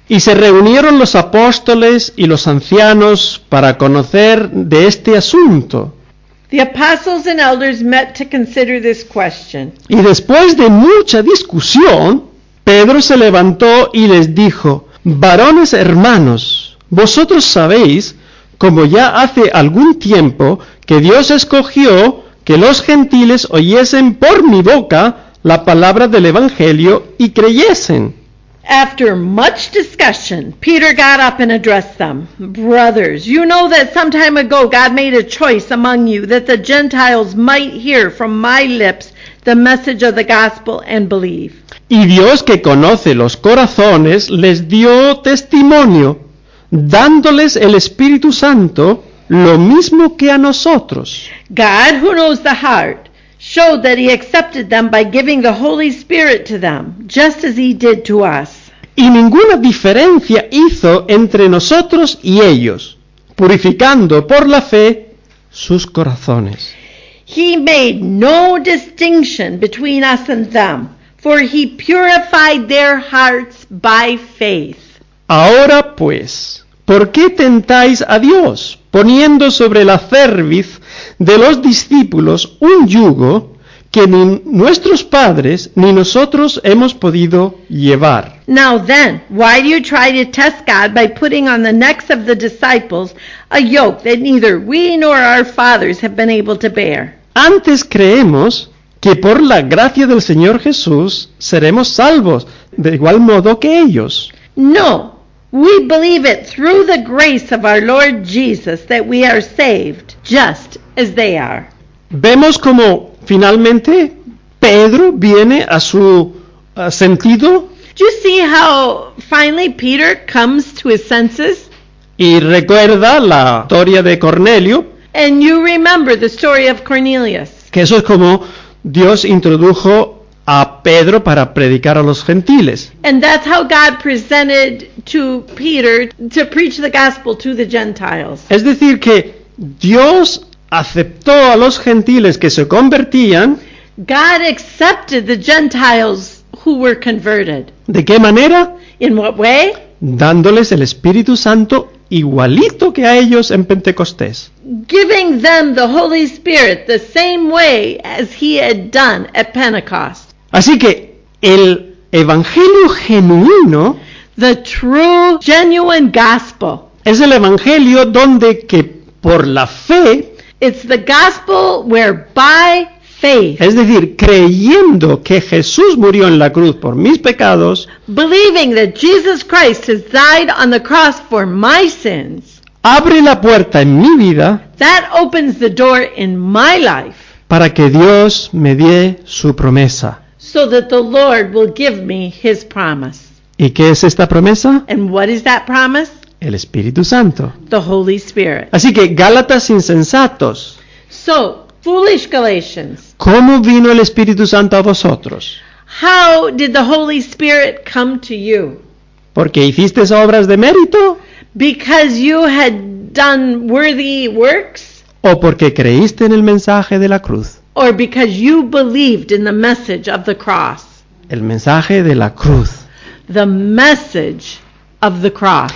Y se reunieron los apóstoles y los ancianos para conocer de este asunto. The apostles and elders met to consider this question. Y después de mucha discusión, Pedro se levantó y les dijo: varones hermanos, vosotros sabéis, como ya hace algún tiempo, que Dios escogió que los gentiles oyesen por mi boca la palabra del Evangelio y creyesen. After much discussion, Peter got up and addressed them. Brothers, you know that some time ago God made a choice among you that the Gentiles might hear from my lips the message of the gospel and believe. Y Dios, que conoce los corazones, les dio testimonio, dándoles el Espíritu Santo, lo mismo que a nosotros. God, who knows the heart, showed that he accepted them by giving the Holy Spirit to them, just as he did to us. Y ninguna diferencia hizo entre nosotros y ellos, purificando por la fe sus corazones. He made no distinction between us and them, for he purified their hearts by faith. Ahora pues, ¿por qué tentáis a Dios, poniendo sobre la cerviz de los discípulos un yugo que ni nuestros padres ni nosotros hemos podido llevar? Now then, why do you try to test God by putting on the necks of the disciples a yoke that neither we nor our fathers have been able to bear? Antes creemos que por la gracia del Señor Jesús seremos salvos, de igual modo que ellos. No, we believe it through the grace of our Lord Jesus that we are saved, just as they are. Vemos como finalmente Pedro viene a su uh, sentido Do you see how finally Peter comes to his senses? y recuerda la historia de Cornelio, And you remember the story of Cornelius. que eso es como Dios introdujo a Pedro para predicar a los gentiles. And that's how God presented to Peter to preach the gospel to the Gentiles. Es decir, que Dios aceptó a los gentiles que se convertían. God accepted the Gentiles who were converted. ¿De qué manera? In what way? Dándoles el Espíritu Santo igualito que a ellos en Pentecostés. Giving them the Holy Spirit the same way as he had done at Pentecost. Así que el evangelio genuino The true, genuine gospel. es el evangelio donde que por la fe, It's the gospel where by faith, es decir, creyendo que Jesús murió en la cruz por mis pecados, believing that Jesus Christ has died on the cross for my sins, abre la puerta en mi vida that opens the door in my life para que Dios me dé su promesa. so that the Lord will give me his promise. ¿Y qué es esta promesa? And what is that promise? El Espíritu Santo. The Holy Spirit. Así que, Gálatas insensatos, So, foolish Galatians, ¿cómo vino el Espíritu Santo a vosotros? how did the Holy Spirit come to you? ¿Porque hiciste obras de mérito? Because you had done worthy works? ¿O porque creíste en el mensaje de la cruz? Or because you believed in the message of the cross? El mensaje de la cruz. The message of the cross.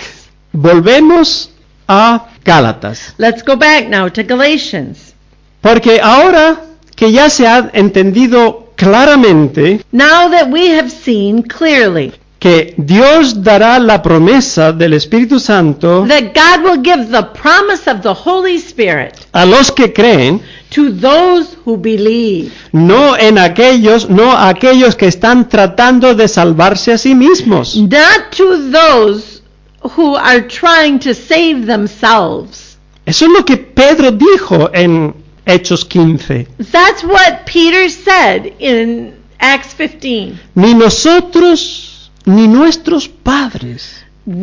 Volvemos a Gálatas. Let's go back now to Galatians. Porque ahora que ya se ha entendido claramente Now that we have seen clearly que Dios dará la promesa del Espíritu Santo that God will give the promise of the Holy Spirit a los que creen, to those who believe, no en aquellos, no a aquellos que están tratando de salvarse a sí mismos. not to those who are trying to save themselves. Eso es lo que Pedro dijo en Hechos quince. That's what Peter said in Acts fifteen. Ni nosotros ni nuestros padres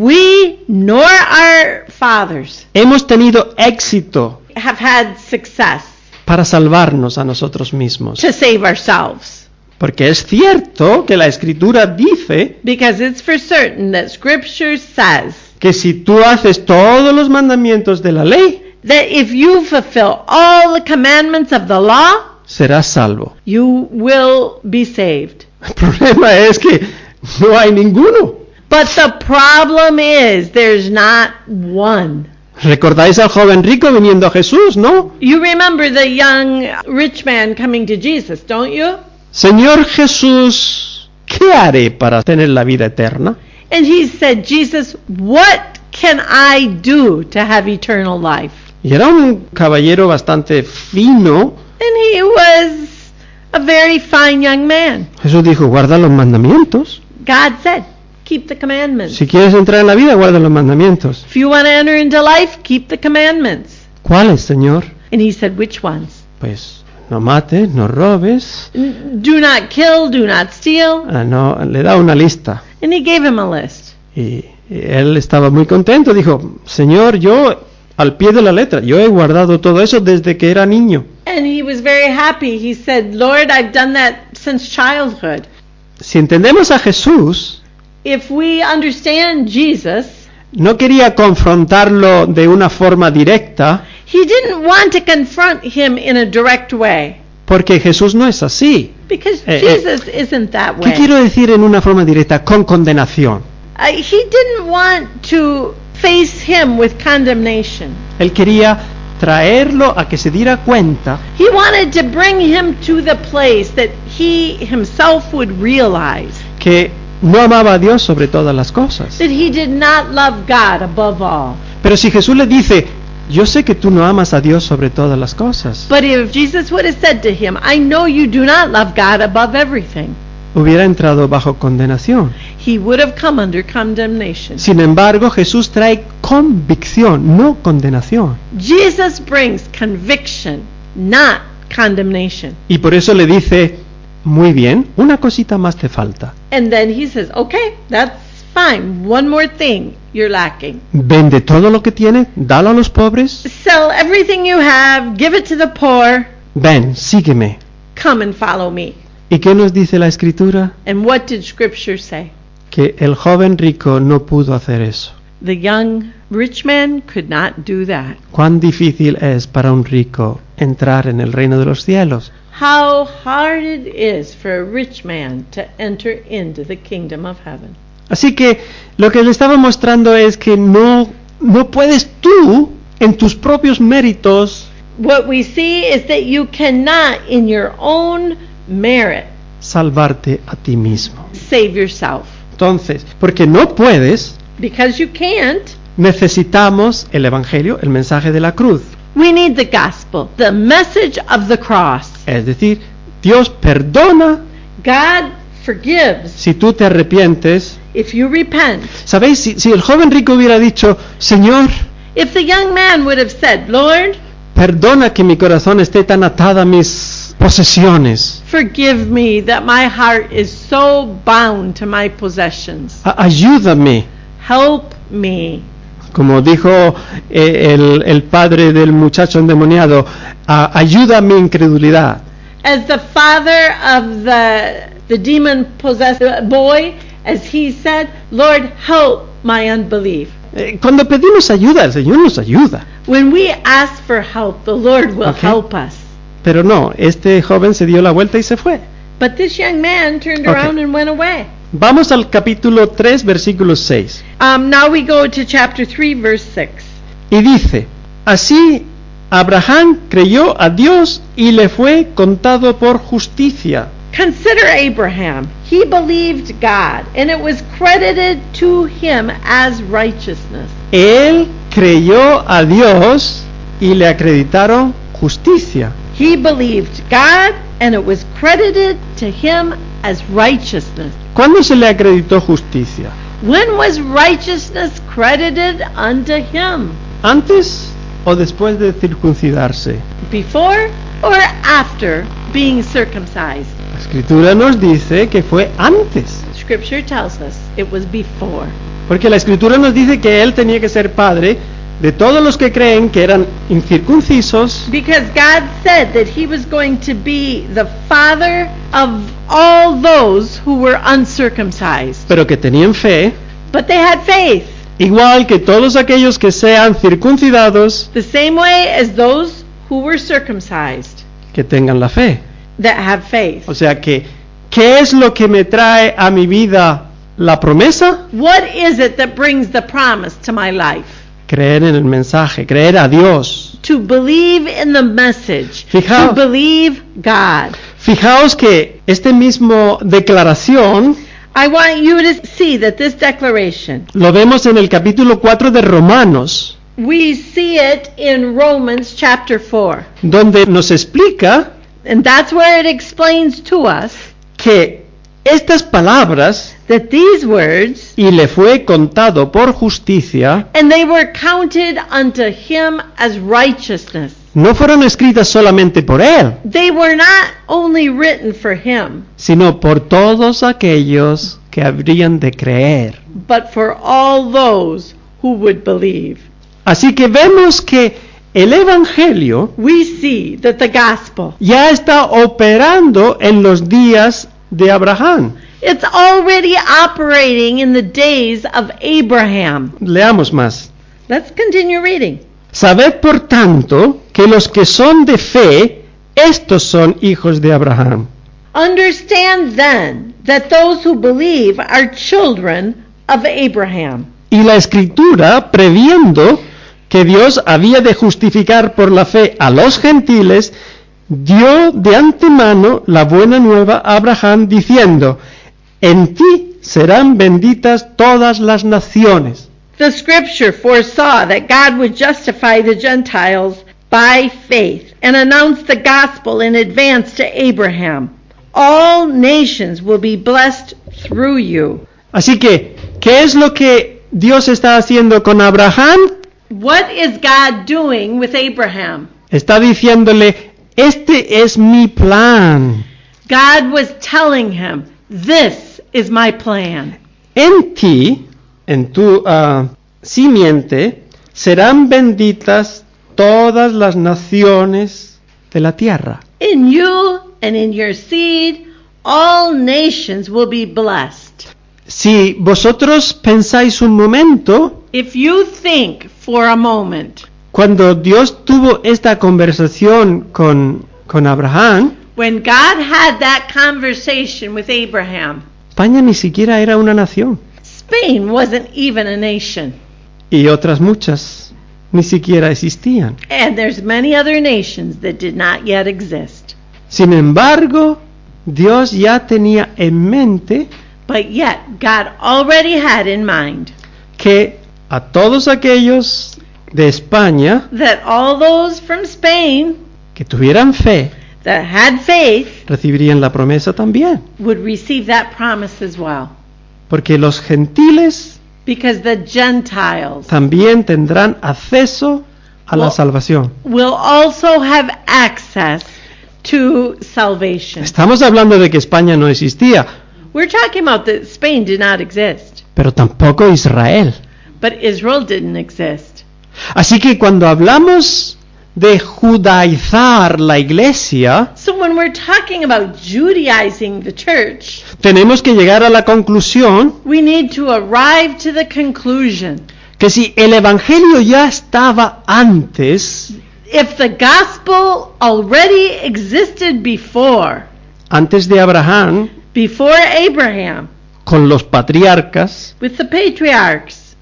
We nor our fathers hemos tenido éxito have had success para salvarnos a nosotros mismos. to save ourselves. Porque es cierto que la Escritura dice Because it's for certain that Scripture says que si tú haces todos los mandamientos de la ley, that if you fulfill all the commandments of the law, serás salvo. you will be saved. El problema es que no hay ninguno. But the problem is there's not one. ¿Recordáis al joven rico viniendo a Jesús, no? You remember the young rich man coming to Jesus, don't you? Señor Jesús, ¿qué haré para tener la vida eterna? And he said, Jesus, what can I do to have eternal life? Y era un caballero bastante fino. And he was a very fine young man. Jesús dijo, guarda los mandamientos. God said, keep the commandments. Si quieres entrar en la vida, guarda los mandamientos. If you want to enter into life, keep the commandments. ¿Cuáles, Señor? And he said, which ones? Pues, no mates, no robes. Do not kill, do not steal. Ah, no, le da una lista. And he gave him a list. Y, y él estaba muy contento. Dijo, Señor, yo, al pie de la letra, yo he guardado todo eso desde que era niño. And he was very happy. He said, Lord, I've done that since childhood. Si entendemos a Jesús, If we understand Jesus, no quería confrontarlo de una forma directa, he didn't want to confront him in a direct way. porque Jesús no es así. Because Eh, eh, Jesus isn't that ¿Qué way. quiero decir en una forma directa? Con condenación. Uh, he didn't want to face him with condemnation. Él quería traerlo a que se diera cuenta He wanted to bring him to the place that he himself would realize que no amaba a Dios sobre todas las cosas. that he did not love God above all. Pero si Jesús le dice, yo sé que tú no amas a Dios sobre todas las cosas, But if Jesus would have said to him, I know you do not love God above everything, hubiera entrado bajo condenación. he would have come under condemnation. Sin embargo, Jesús trae convicción, no condenación. Jesus brings conviction, not condemnation. Y por eso le dice, muy bien, una cosita más te falta. And then he says, okay, that's fine. One more thing you're lacking. Vende todo lo que tienes, dalo a los pobres, Sell everything you have, give it to the poor, ven, sígueme. come and follow me. ¿Y qué nos dice la Escritura? And what did Scripture say? Que el joven rico no pudo hacer eso. The young rich man could not do that. Cuán difícil es para un rico entrar en el reino de los cielos. How hard it is for a rich man to enter into the kingdom of heaven. Así que lo que le estaba mostrando es que no, no puedes tú, en tus propios méritos, What we see is that you cannot, in your own merit, salvarte a ti mismo. save yourself. Entonces, porque no puedes, Because you can't, necesitamos el Evangelio, el mensaje de la cruz. we need the gospel, the message of the cross. Es decir, Dios perdona God forgives si tú te arrepientes. if you repent. ¿Sabéis? Si, si el joven rico hubiera dicho, Señor, If the young man would have said, Lord, perdona que mi corazón esté tan atado a mis posesiones. forgive me that my heart is so bound to my possessions. A- ayúdame. Help me. Como dijo eh, el, el padre del muchacho endemoniado, a- ayuda a mi incredulidad. As the father of the, the demon-possessed boy, as he said, Lord, help my unbelief. Eh, cuando pedimos ayuda, el Señor nos ayuda. When we ask for help, the Lord will Okay. help us. Pero no, este joven se dio la vuelta y se fue. But this young man turned Okay. around and went away. Vamos al capítulo tres, versículo seis. Um, now we go to chapter three, verse six. Y dice, así Abraham creyó a Dios y le fue contado por justicia. Consider Abraham. He believed God, and it was credited to him as righteousness. Él creyó a Dios y le acreditaron justicia. He believed God, and it was credited to him as righteousness. ¿Cuándo se le acreditó justicia? When was righteousness credited unto him? ¿Antes o después de circuncidarse? Before or after being circumcised? La Escritura nos dice que fue antes. Scripture tells us it was before. Porque la Escritura nos dice que él tenía que ser padre de todos los que creen que eran incircuncisos, Because God said that he was going to be the father of all those who were uncircumcised. pero que tenían fe, But they had faith, igual que todos aquellos que sean circuncidados, the same way as those who were circumcised que tengan la fe. that have faith. O sea que, ¿qué es lo que me trae a mi vida la promesa? What is it that brings the promise to my life? Creer en el mensaje, creer a Dios. To believe in the message. Fijaos. To believe God. Fijaos que este mismo declaración I want you to see that this declaration, lo vemos en el capítulo cuatro de Romanos, we see it in Romans chapter four. donde nos explica And that's where it explains to us que estas palabras, that these words, y le fue contado por justicia, and they were counted unto him as righteousness. no fueron escritas solamente por él, They were not only written for him, sino por todos aquellos que habrían de creer. but for all those who would believe. Así que vemos que el Evangelio We see that the gospel, ya está operando en los días de Abraham. it's already operating in the days of Abraham. Leamos más. Let's continue reading. Sabed por tanto que los que son de fe, estos son hijos de Abraham. Understand then that those who believe are children of Abraham. Y la Escritura, previendo que Dios había de justificar por la fe a los gentiles, dio de antemano la buena nueva a Abraham diciendo, en ti serán benditas todas las naciones. The scripture foresaw that God would justify the Gentiles by faith and announce the gospel in advance to Abraham. All nations will be blessed through you. Así que, ¿qué es lo que Dios está haciendo con Abraham? What is God doing with Abraham? Está diciéndole, este es mi plan. God was telling him, this is my plan. En ti, en tu uh, simiente, serán benditas todas las naciones de la tierra. In you and in your seed, all nations will be blessed. Si vosotros pensáis un momento, If you think for a moment, cuando Dios tuvo esta conversación con, con Abraham, when God had that conversation with Abraham, España ni siquiera era una nación, Spain wasn't even a nation. y otras muchas ni siquiera existían. And there's many other nations that did not yet exist. Sin embargo, Dios ya tenía en mente But yet, God already had in mind que a todos aquellos de España that all those from Spain que tuvieran fe that had faith recibirían la promesa también, would receive that promise as well. porque los gentiles Because the Gentiles también tendrán acceso a la Well- salvación. will also have access to salvation. Estamos hablando de que España no existía, We're talking about that Spain did not exist, pero tampoco Israel. but Israel didn't exist. Así que cuando hablamos de judaizar la iglesia, So when we're talking about Judaizing the church, tenemos que llegar a la conclusión we need to arrive to the conclusion, que si el evangelio ya estaba antes, if the gospel already existed before, antes de Abraham, before Abraham, con los patriarcas, with the patriarchs,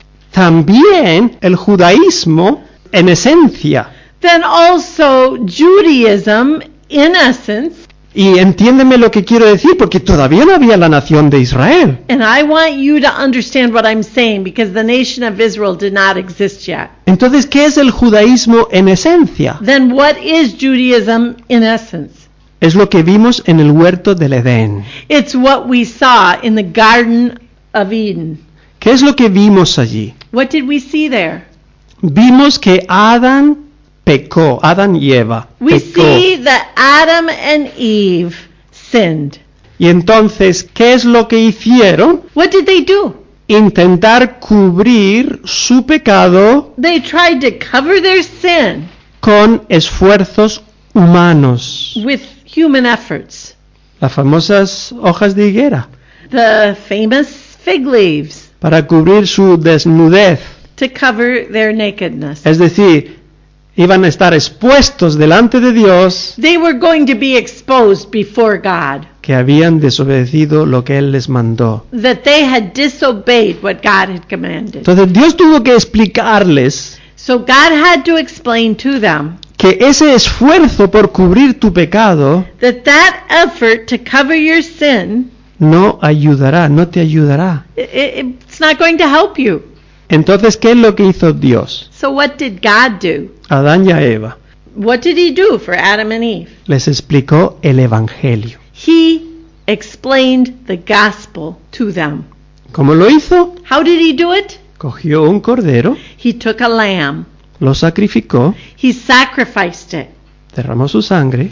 también el judaísmo en esencia, then also Judaism, in essence, y entiéndeme lo que quiero decir, porque todavía no había la nación de Israel. and I want you to understand what I'm saying because the nation of Israel did not exist yet. Entonces, ¿qué es el judaísmo en esencia? Then what is Judaism in essence? Es lo que vimos en el huerto del Edén. It's what we saw in the Garden of Eden. ¿Qué es lo que vimos allí? What did we see there? Vimos que Adán pecó, Adán y Eva We pecó. see that Adam and Eve sinned. Y entonces, ¿qué es lo que hicieron? What did they do? Intentar cubrir su pecado They tried to cover their sin con esfuerzos humanos. with human efforts. Las famosas hojas de higuera, The famous fig leaves para cubrir su desnudez. to cover their nakedness. Es decir, iban a estar expuestos delante de Dios, They were going to be exposed before God. que habían desobedecido lo que Él les mandó. that they had disobeyed what God had commanded. Entonces Dios tuvo que explicarles So God had to explain to them que ese esfuerzo por cubrir tu pecado that that effort to cover your sin, no ayudará, no te ayudará. i- i- it's not going to help you. Entonces, ¿qué es lo que hizo Dios? So what did God do? A Adán y a Eva What did he do for Adam and Eve? les explicó el Evangelio. He explained the gospel to them. ¿Cómo lo hizo? How did he do it? Cogió un cordero, He took a lamb. lo sacrificó, He sacrificed it. derramó su sangre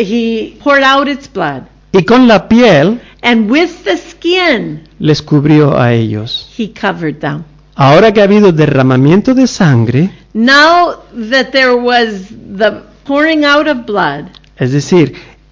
He poured out its blood. y con la piel And with the skin, les cubrió a ellos. he covered them. Ahora que ha habido derramamiento de sangre, Now that there was the pouring out of blood, es decir,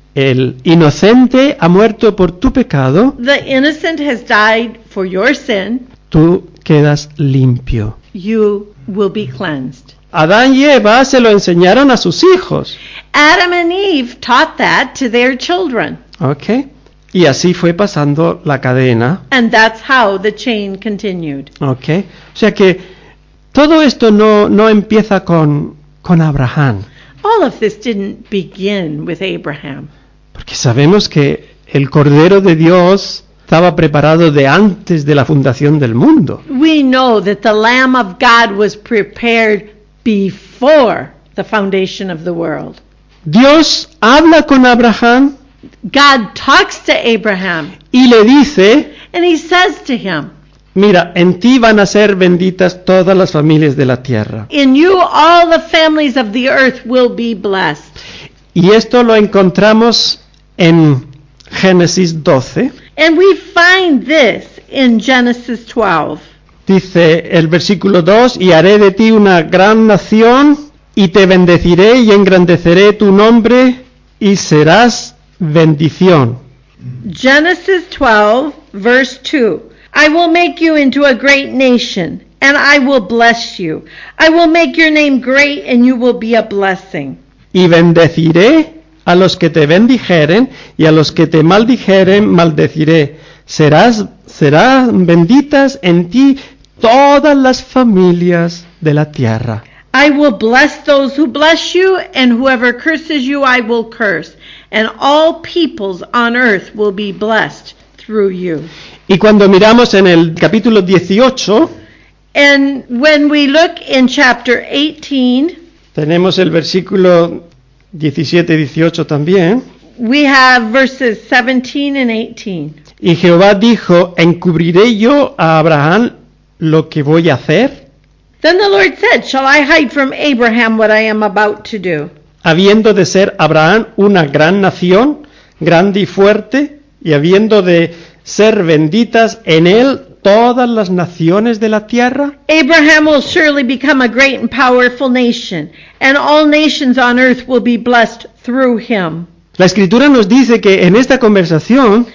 el inocente ha muerto por tu pecado, the innocent has died for your sin, tú quedas limpio. you will be cleansed. Adán y Eva se lo enseñaron a sus hijos, Adam and Eve taught that to their children. ¿ok? Y así fue pasando la cadena, And that's how the chain continued. ¿ok? O sea que todo esto no, no empieza con, con Abraham, All of this didn't begin with Abraham. porque sabemos que el Cordero de Dios estaba preparado de antes de la fundación del mundo. We know that the Lamb of God was prepared before the foundation of the world. Dios habla con Abraham God talks to Abraham y le dice, and he says to him, mira, en ti van a ser benditas todas las familias de la tierra. in you all the families of the earth will be blessed. Y esto lo encontramos en Génesis doce. And we find this in Genesis twelve. Dice el versículo dos, y haré de ti una gran nación, y te bendeciré y engrandeceré tu nombre, y serás bendición. Genesis twelve, verse two. I will make you into a great nation, and I will bless you. I will make your name great, and you will be a blessing. Y bendeciré a los que te bendijeren, y a los que te maldijeren, maldeciré. Serás, serán benditas en ti todas las familias de la tierra. I will bless those who bless you, and whoever curses you I will curse. And all peoples on earth will be blessed through you. Y cuando miramos en el capítulo dieciocho, And when we look in chapter eighteen, tenemos el versículo diecisiete y dieciocho también. we have verses seventeen and eighteen. Y Jehová dijo, ¿encubriré yo a Abraham lo que voy a hacer? Then the Lord said, shall I hide from Abraham what I am about to do? Habiendo de ser Abraham una gran nación, grande y fuerte, y habiendo de ser benditas en él todas las naciones de la tierra. Abraham will surely become a great and powerful nation, and all nations on earth will be blessed through him. La Escritura nos dice que en esta conversación,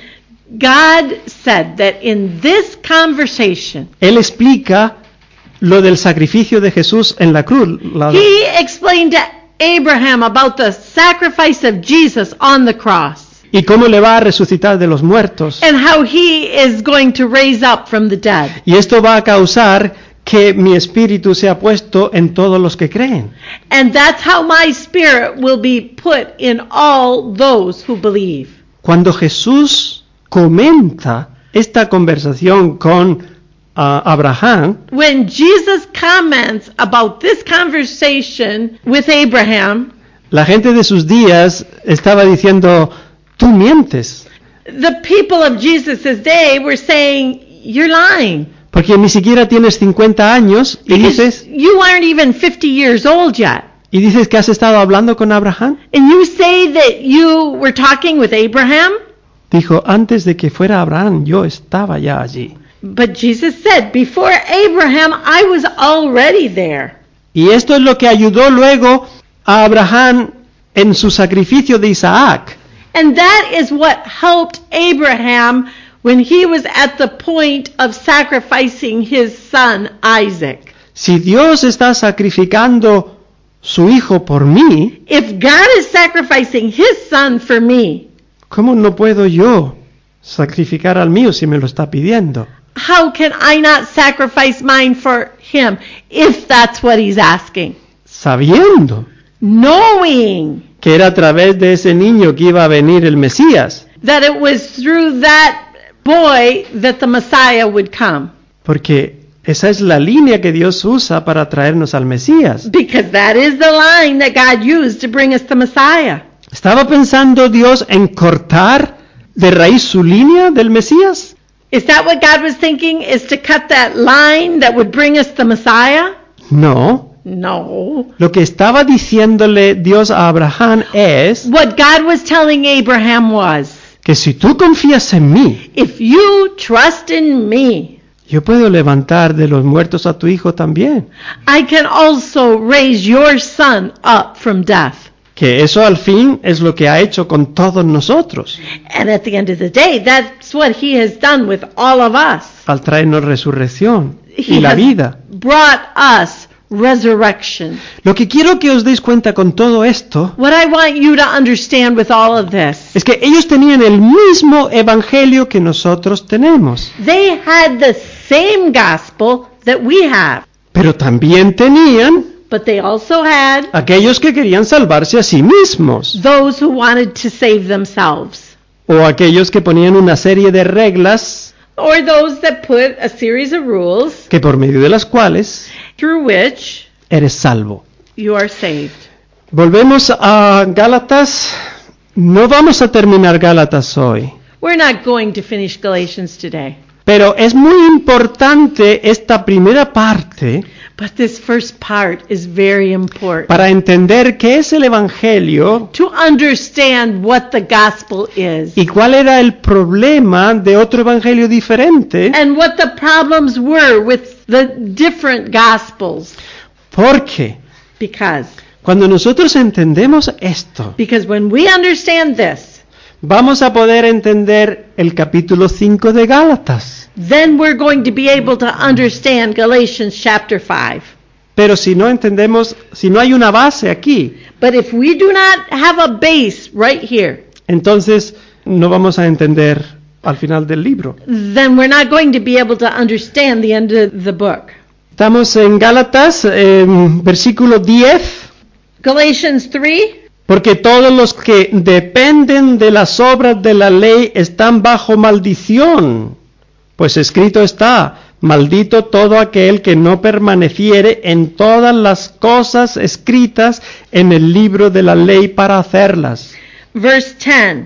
God said that in this conversation, Él explica lo del sacrificio de Jesús en la cruz. La- he explained to Abraham about the sacrifice of Jesus on the cross y cómo le va a resucitar de los muertos. and how he is going to raise up from the dead. Y esto va a causar que mi espíritu sea puesto en todos los que creen. And that's how my spirit will be put in all those who believe. Cuando Jesús comenta esta conversación con uh, Abraham, When Jesus comments about this conversation with Abraham, la gente de sus días estaba diciendo, tú mientes, the people of Jesus' day were saying, you're lying. porque ni siquiera tienes cincuenta años y Because dices, you aren't even fifty years old yet. y dices que has estado hablando con Abraham. And you say that you were talking with Abraham? Dijo, antes de que fuera Abraham, yo estaba ya allí. But Jesus said, before Abraham, I was already there. Y esto es lo que ayudó luego a Abraham en su sacrificio de Isaac. And that is what helped Abraham when he was at the point of sacrificing his son Isaac. Si Dios está sacrificando su hijo por mí, If God is sacrificing his son for me, ¿cómo no puedo yo sacrificar al mío si me lo está pidiendo? How can I not sacrifice mine for him if that's what he's asking? Sabiendo Knowing que era a través de ese niño que iba a venir el Mesías. that it was through that boy that the Messiah would come. Porque esa es la línea que Dios usa para traernos al Mesías. Because that is the line that God used to bring us the Messiah. ¿Estaba pensando Dios en cortar de raíz su línea del Mesías? Is that what God was thinking? Is to cut that line that would bring us the Messiah? No. No. Lo que estaba diciéndole Dios a Abraham es What God was telling Abraham was, que si tú confías en mí, if you trust in me, yo puedo levantar de los muertos a tu hijo también. I can also raise your son up from death. Que eso al fin es lo que ha hecho con todos nosotros, And at the end of the day, that's what he has done with all of us. al traernos resurrección y He la has vida. brought us resurrection. Lo que quiero que os deis cuenta con todo esto What I want you to understand with all of this, es que ellos tenían el mismo evangelio que nosotros tenemos, they had the same gospel that we have, pero también tenían but they also had aquellos que querían salvarse a sí mismos, those who wanted to save themselves, o aquellos que ponían una serie de reglas or those that put a series of rules que por medio de las cuales through which eres salvo. you are saved. Volvemos a Gálatas. No vamos a terminar Gálatas hoy, We're not going to finish Galatians today, pero es muy importante esta primera parte but this first part is very important para entender qué es el evangelio to understand what the gospel is y cuál era el problema de otro evangelio diferente, and what the problems were with the different gospels. porque Because cuando nosotros entendemos esto, because when we understand this, vamos a poder entender el capítulo cinco de Gálatas. then we're going to be able to understand Galatians chapter five. Pero si no entendemos, si no hay una base aquí, But if we do not have a base right here, entonces no vamos a entender al final del libro. then we're not going to be able to understand the end of the book. Estamos en Gálatas, en versículo diez. Galatians three, Porque todos los que dependen de las obras de la ley están bajo maldición. Pues escrito está, maldito todo aquel que no permaneciere en todas las cosas escritas en el libro de la ley para hacerlas. verse ten,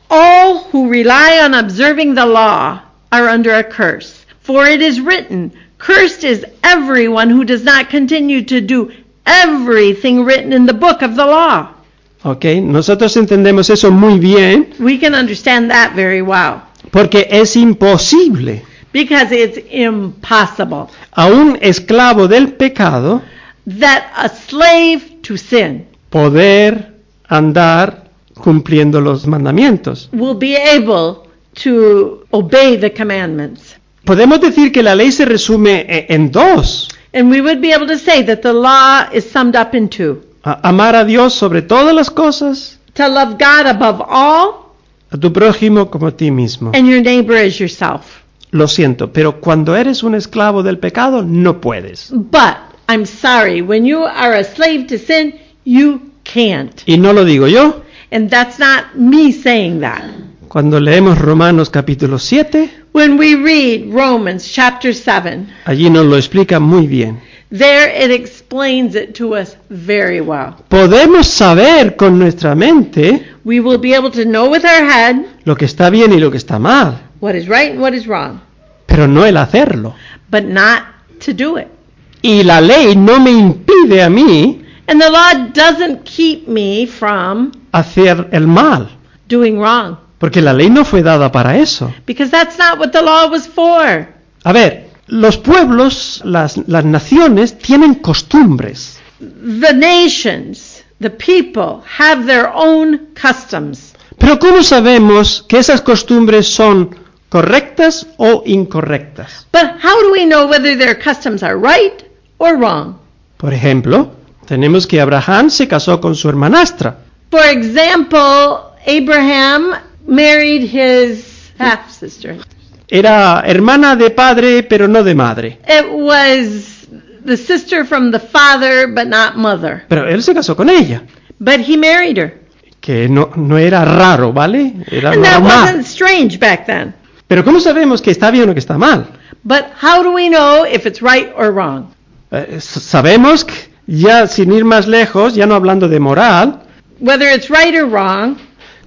all who rely on observing the law are under a curse. For it is written, cursed is everyone who does not continue to do everything written in the book of the law. Ok, nosotros entendemos eso muy bien We can understand that very well. porque es imposible Because it's impossible a un esclavo del pecado that a slave to sin poder andar cumpliendo los mandamientos. will be able to obey the commandments. Podemos decir que la ley se resume e- en dos. And we would be able to say that the law is summed up in two. A- amar a Dios sobre todas las cosas, To love God above all a tu prójimo como a ti mismo. and your neighbor as yourself. Lo siento, pero cuando eres un esclavo del pecado, no puedes. But, I'm sorry, when you are a slave to sin, you can't. Y no lo digo yo. And that's not me saying that. Cuando leemos Romanos capítulo siete, When we read Romans chapter seven, allí nos lo explica muy bien. there it explains it to us very well. Podemos saber con nuestra mente We will be able to know with our head lo que está bien y lo que está mal, what is right and what is wrong, pero no el hacerlo. but not to do it. Y la ley no me impide a mí And the law doesn't keep me from hacer el mal, doing wrong, porque la ley no fue dada para eso. because that's not what the law was for. A ver, los pueblos, las, las naciones tienen costumbres. The nations, the people, have their own customs. Pero ¿cómo sabemos que esas costumbres son correctas o incorrectas? But how do we know whether their customs are right or wrong? Por ejemplo, tenemos que Abraham se casó con su hermanastra. For example, Abraham married his half sister. Era hermana de padre, pero no de madre. It was the sister from the father, but not mother. Pero él se casó con ella, But he married her. que no, no era raro, ¿vale? Era And that normal. wasn't strange back then. Pero ¿cómo sabemos que está bien o que está mal? But how do we know if it's right or wrong? Eh, s- sabemos que, ya sin ir más lejos, ya no hablando de moral, Whether it's right or wrong,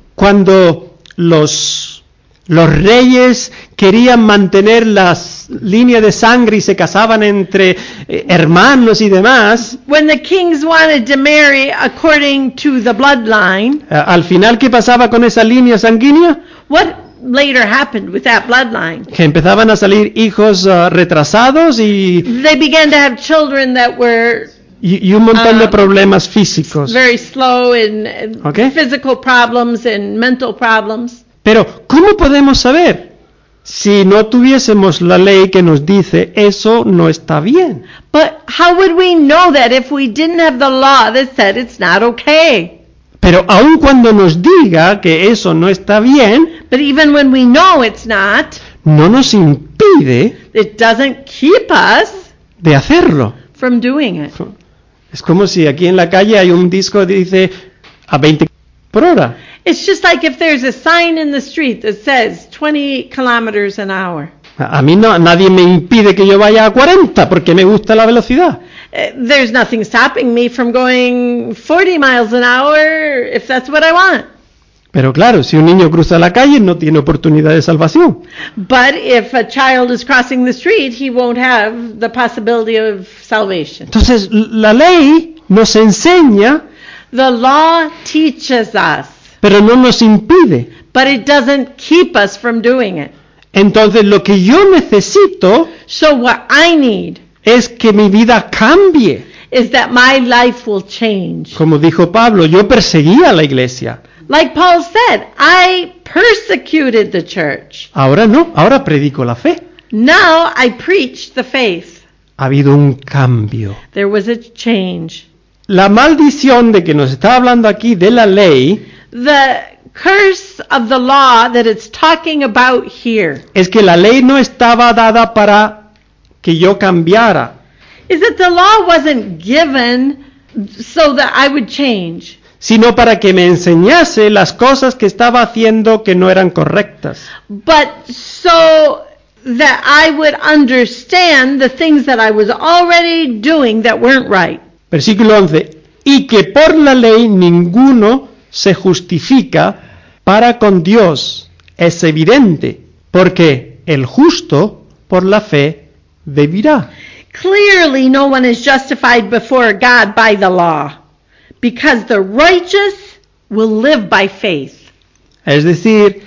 cuando los, los reyes querían mantener las líneas de sangre y se casaban entre eh, hermanos y demás, when the kings wanted to marry according to the bloodline, eh, al final, ¿qué pasaba con esa línea sanguínea? what later happened with that bloodline? Que empezaban a salir hijos ah, retrasados y, They began to have children that were y, y un montón de Ah. problemas físicos. very slow in in Okay. physical problems and mental problems. Pero, ¿cómo podemos saber si no tuviésemos la ley que nos dice eso no está bien? But how would we know that if we didn't have the law that said it's not okay? Pero aun cuando nos diga que eso no está bien, But even when we know it's not, no nos impide it doesn't keep us de hacerlo. from doing it. Es como si aquí en la calle hay un disco que dice a veinte por hora. It's just like if there's a sign in the street that says twenty kilometers an hour. A a mí no, nadie me impide que yo vaya a cuarenta porque me gusta la velocidad. Uh, There's nothing stopping me from going forty miles an hour if that's what I want. Pero claro, si un niño cruza la calle no tiene oportunidad de salvación. But if a child is crossing the street, he won't have the possibility of salvation. Entonces, la ley nos enseña, The law teaches us, pero no nos impide. but it doesn't keep us from doing it. Entonces, lo que yo necesito So what I need es que mi vida cambie. is that my life will change. Como dijo Pablo, yo perseguía a la iglesia. Like Paul said, I persecuted the church. Ahora no, ahora predico la fe. Now I preach the faith. Ha habido un cambio. There was a change. La maldición de que nos está hablando aquí de la ley The curse of the law that it's talking about here es que la ley no estaba dada para que yo cambiara, is that the law wasn't given so that I would change, sino para que me enseñase las cosas que estaba haciendo que no eran correctas. but so that I would understand the things that I was already doing that weren't right. Versículo once. Y que por la ley ninguno se justifica para con Dios. Es evidente, porque el justo por la fe vivirá. Clearly, no one is justified before God by the law, because the righteous will live by faith. Es decir,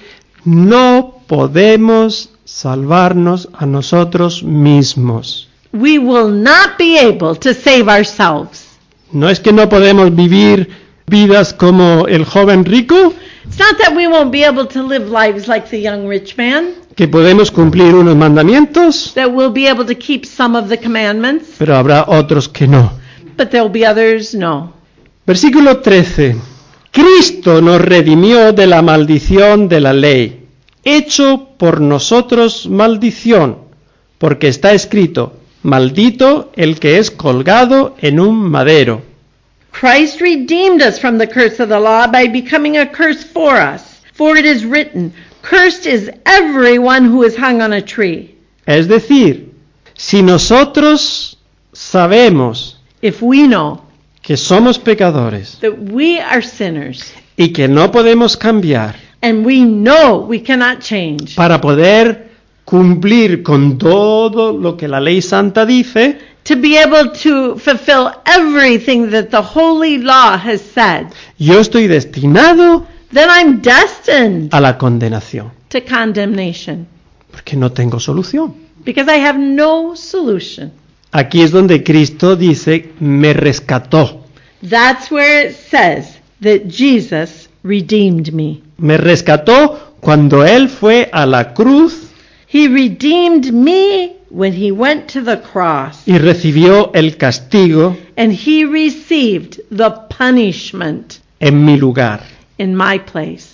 no podemos salvarnos a nosotros mismos. We will not be able to save ourselves. No es que no podemos vivir vidas como el joven rico, It's not that we won't be able to live lives like the young rich man, que podemos cumplir unos mandamientos, that we'll be able to keep some of the commandments, pero habrá otros que no. but there'll be others no. Versículo trece. Cristo nos redimió de la maldición de la ley, hecho por nosotros maldición, porque está escrito, maldito el que es colgado en un madero. Christ redeemed us from the curse of the law by becoming a curse for us. For it is written, cursed is everyone who is hung on a tree. Es decir, si nosotros sabemos If we know que somos pecadores that we are sinners, y que no podemos cambiar and we know we cannot change, para poder cumplir con todo lo que la ley santa dice, to be able to fulfill everything that the holy law has said, yo estoy destinado then I'm destined a la condenación, to condemnation porque no tengo solución. because I have no solution. Aquí es donde Cristo dice, me rescató. That's where it says that Jesus redeemed me. Me rescató cuando Él fue a la cruz He redeemed me when he went to the cross, y recibió el castigo and he received the punishment en mi lugar. in my place.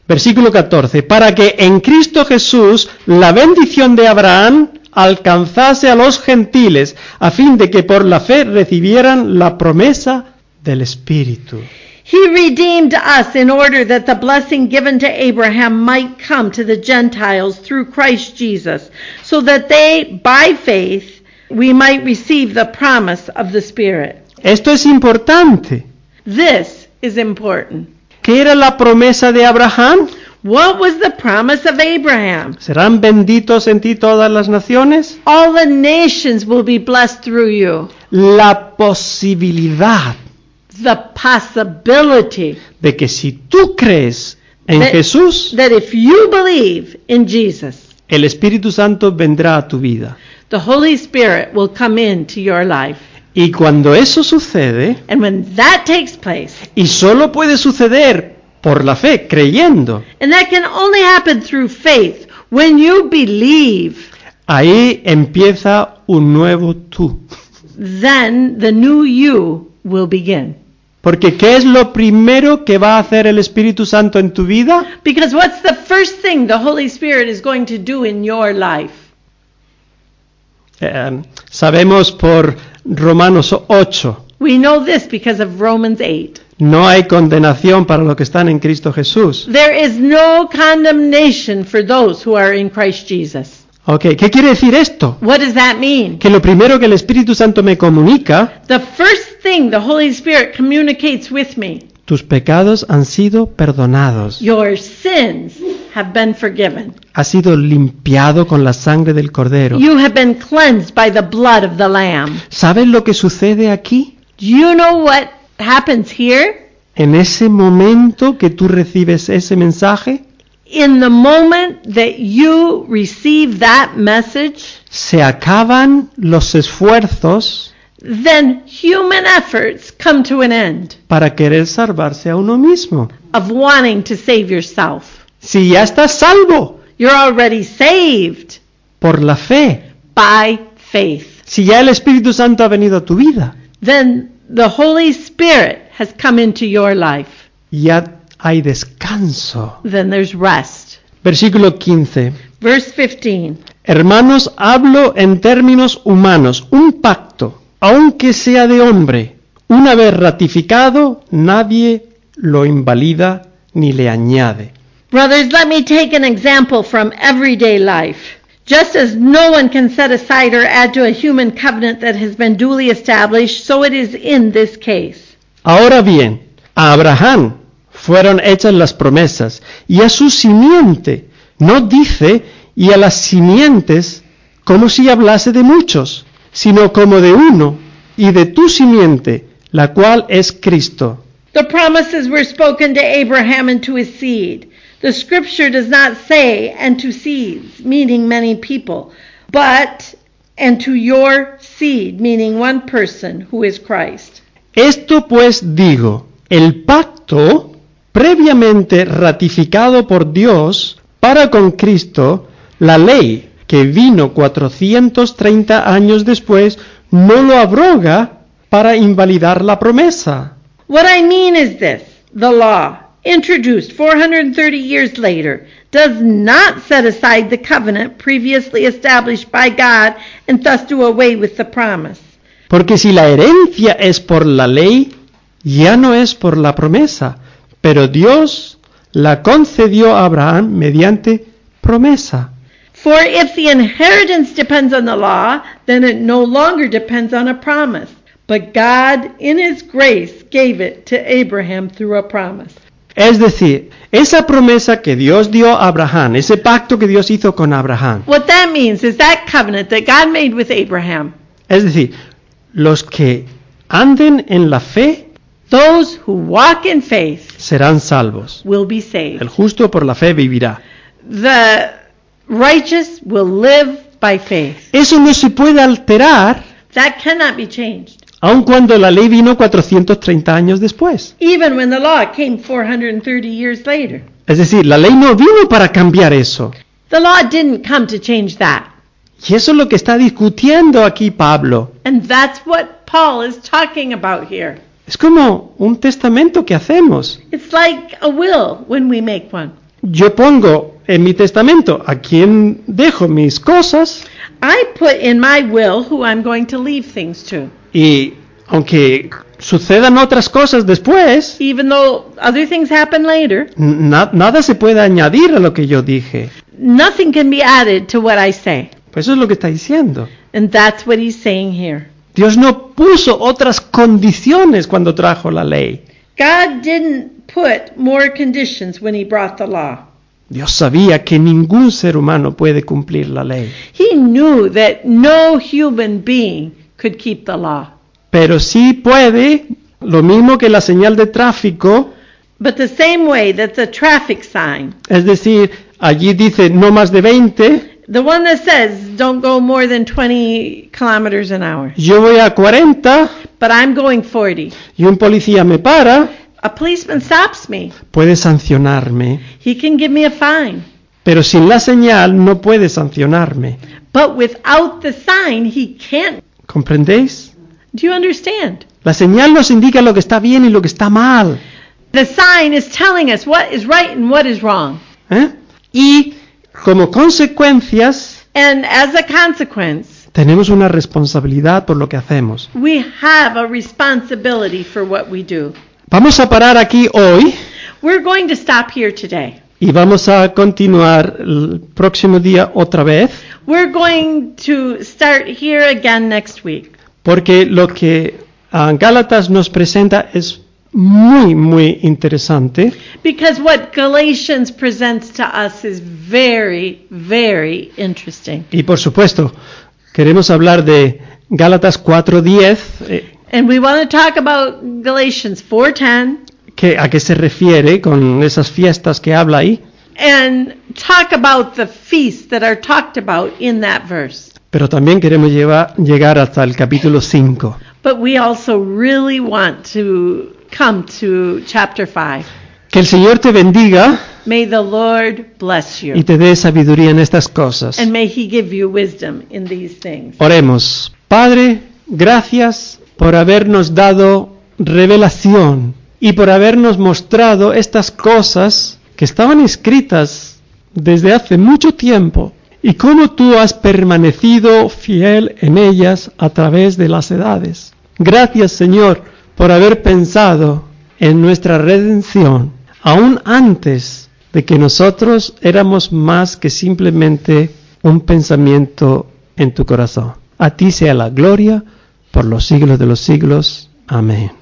Versículo catorce. Para que en Cristo Jesús la bendición de Abraham alcanzase a los gentiles, a fin de que por la fe recibieran la promesa del Espíritu. He redeemed us in order that the blessing given to Abraham might come to the Gentiles through Christ Jesus, so that they, by faith, we might receive the promise of the Spirit. Esto es importante. This is important. ¿Qué era la promesa de Abraham? What was the promise of Abraham? ¿Serán benditos en ti todas las naciones? All the nations will be blessed through you. La posibilidad The possibility de que si tú crees en that, Jesús, that if you believe in Jesus, el Espíritu Santo vendrá a tu vida. the Holy Spirit will come into your life. Y cuando eso sucede, And when that takes place, y solo puede suceder por la fe, creyendo, and that can only happen through faith, when you believe, ahí empieza un nuevo tú. then the new you will begin. Porque ¿qué es lo primero que va a hacer el Espíritu Santo en tu vida? Because what's the first thing the Holy Spirit is going to do in your life? Eh, sabemos por Romanos ocho, We know this because of Romans eight. no hay condenación para los que están en Cristo Jesús. There is no condemnation for those who are in Christ Jesus. Ok, ¿qué quiere decir esto? What does that mean? Que lo primero que el Espíritu Santo me comunica, The first thing the Holy Spirit communicates with me, tus pecados han sido perdonados. your sins have been forgiven. Has sido limpiado con la sangre del Cordero. You have been cleansed by the blood of the Lamb. ¿Sabes lo que sucede aquí? Do you know what happens here? En ese momento que tú recibes ese mensaje, In the moment that you receive that message, se acaban los esfuerzos then human efforts come to an end para querer salvarse a uno mismo. of wanting to save yourself. Si ya estás salvo You're already saved por la fe, by faith. si ya el Espíritu Santo ha venido a tu vida, Then the Holy Spirit has come into your life. ya hay descanso. Then there's rest. Versículo quince. Verse fifteen. Hermanos, hablo en términos humanos. Un pacto, aunque sea de hombre, una vez ratificado, nadie lo invalida ni le añade. Brothers, let me take an example from everyday life. Just as no one can set aside or add to a human covenant that has been duly established, so it is in this case. Ahora bien, a Abraham fueron hechas las promesas, y a su simiente, no dice, y a las simientes, como si hablase de muchos, sino como de uno, y de tu simiente, la cual es Cristo. The promises were spoken to Abraham and to his seed. The scripture does not say, and to seeds, meaning many people, but, and to your seed, meaning one person, who is Christ. Esto pues digo, el pacto previamente ratificado por Dios para con Cristo, la ley que vino cuatrocientos treinta años después, no lo abroga para invalidar la promesa. What I mean is this: the law, introduced four hundred thirty years later, does not set aside the covenant previously established by God and thus do away with the promise. Porque si la herencia es por la ley, ya no es por la promesa, pero Dios la concedió a Abraham mediante promesa. For if the inheritance depends on the law, then it no longer depends on a promise. But God, in His grace, gave it to Abraham through a promise. Es decir, esa promesa que Dios dio a Abraham, ese pacto que Dios hizo con Abraham, What that means is that covenant that God made with Abraham, es decir, los que anden en la fe those who walk in faith serán salvos. will be saved. El justo por la fe vivirá. The righteous will live by faith. Eso no se puede alterar, That cannot be changed. aun cuando la ley vino cuatrocientos treinta años después. Even when the law came four hundred thirty years later. Es decir, la ley no vino para cambiar eso. The law didn't come to change that. Y eso es lo que está discutiendo aquí Pablo. And that's what Paul is talking about here. Es como un testamento que hacemos. It's like a will when we make one. yo pongo en mi testamento a quién dejo mis cosas, I put in my will who I'm going to leave things to. y aunque sucedan otras cosas después, Even though other things happen later, na- nada se puede añadir a lo que yo dije. nothing can be added to what I say. Pues eso es lo que está diciendo. And that's what he's saying here. Dios no puso otras condiciones cuando trajo la ley. God didn't put more conditions when he brought the law. Dios sabía que ningún ser humano puede cumplir la ley, He knew that no human being could keep the law. pero sí puede, lo mismo que la señal de tráfico, But the same way that the traffic sign, es decir, allí dice no más de veinte, the one that says don't go more than twenty kilometers an hour, yo voy a cuarenta but I'm going forty. y un policía me para, A policeman stops me. puede sancionarme, He can give me a fine. pero sin la señal no puede sancionarme. But without the sign, he can't. ¿Comprendéis? Do you understand? La señal nos indica lo que está bien y lo que está mal. The sign is telling us what is right and what is wrong. ¿eh? Y como consecuencias, And as a consequence, tenemos una responsabilidad por lo que hacemos. we have a responsibility for what we do. Vamos a parar aquí hoy We're going to stop here today. y vamos a continuar el próximo día otra vez, We're going to start here again next week. porque lo que ah, Gálatas nos presenta es muy, muy interesante. Because what Galatians presents to us is very, very interesting. Y por supuesto, queremos hablar de Gálatas cuatro diez, eh, And we want to talk about Galatians four ten que, a qué se refiere con esas fiestas que habla ahí. and talk about the feasts that are talked about in that verse. Pero también queremos llevar, llegar hasta el capítulo cinco. But we also really want to come to chapter five. Que el Señor te bendiga May the Lord bless you. y te dé sabiduría en estas cosas. And may he give you wisdom in these things. Oremos. Padre, gracias por habernos dado revelación y por habernos mostrado estas cosas que estaban escritas desde hace mucho tiempo y cómo tú has permanecido fiel en ellas a través de las edades. Gracias, Señor, por haber pensado en nuestra redención aún antes de que nosotros éramos más que simplemente un pensamiento en tu corazón. A ti sea la gloria por los siglos de los siglos. Amén.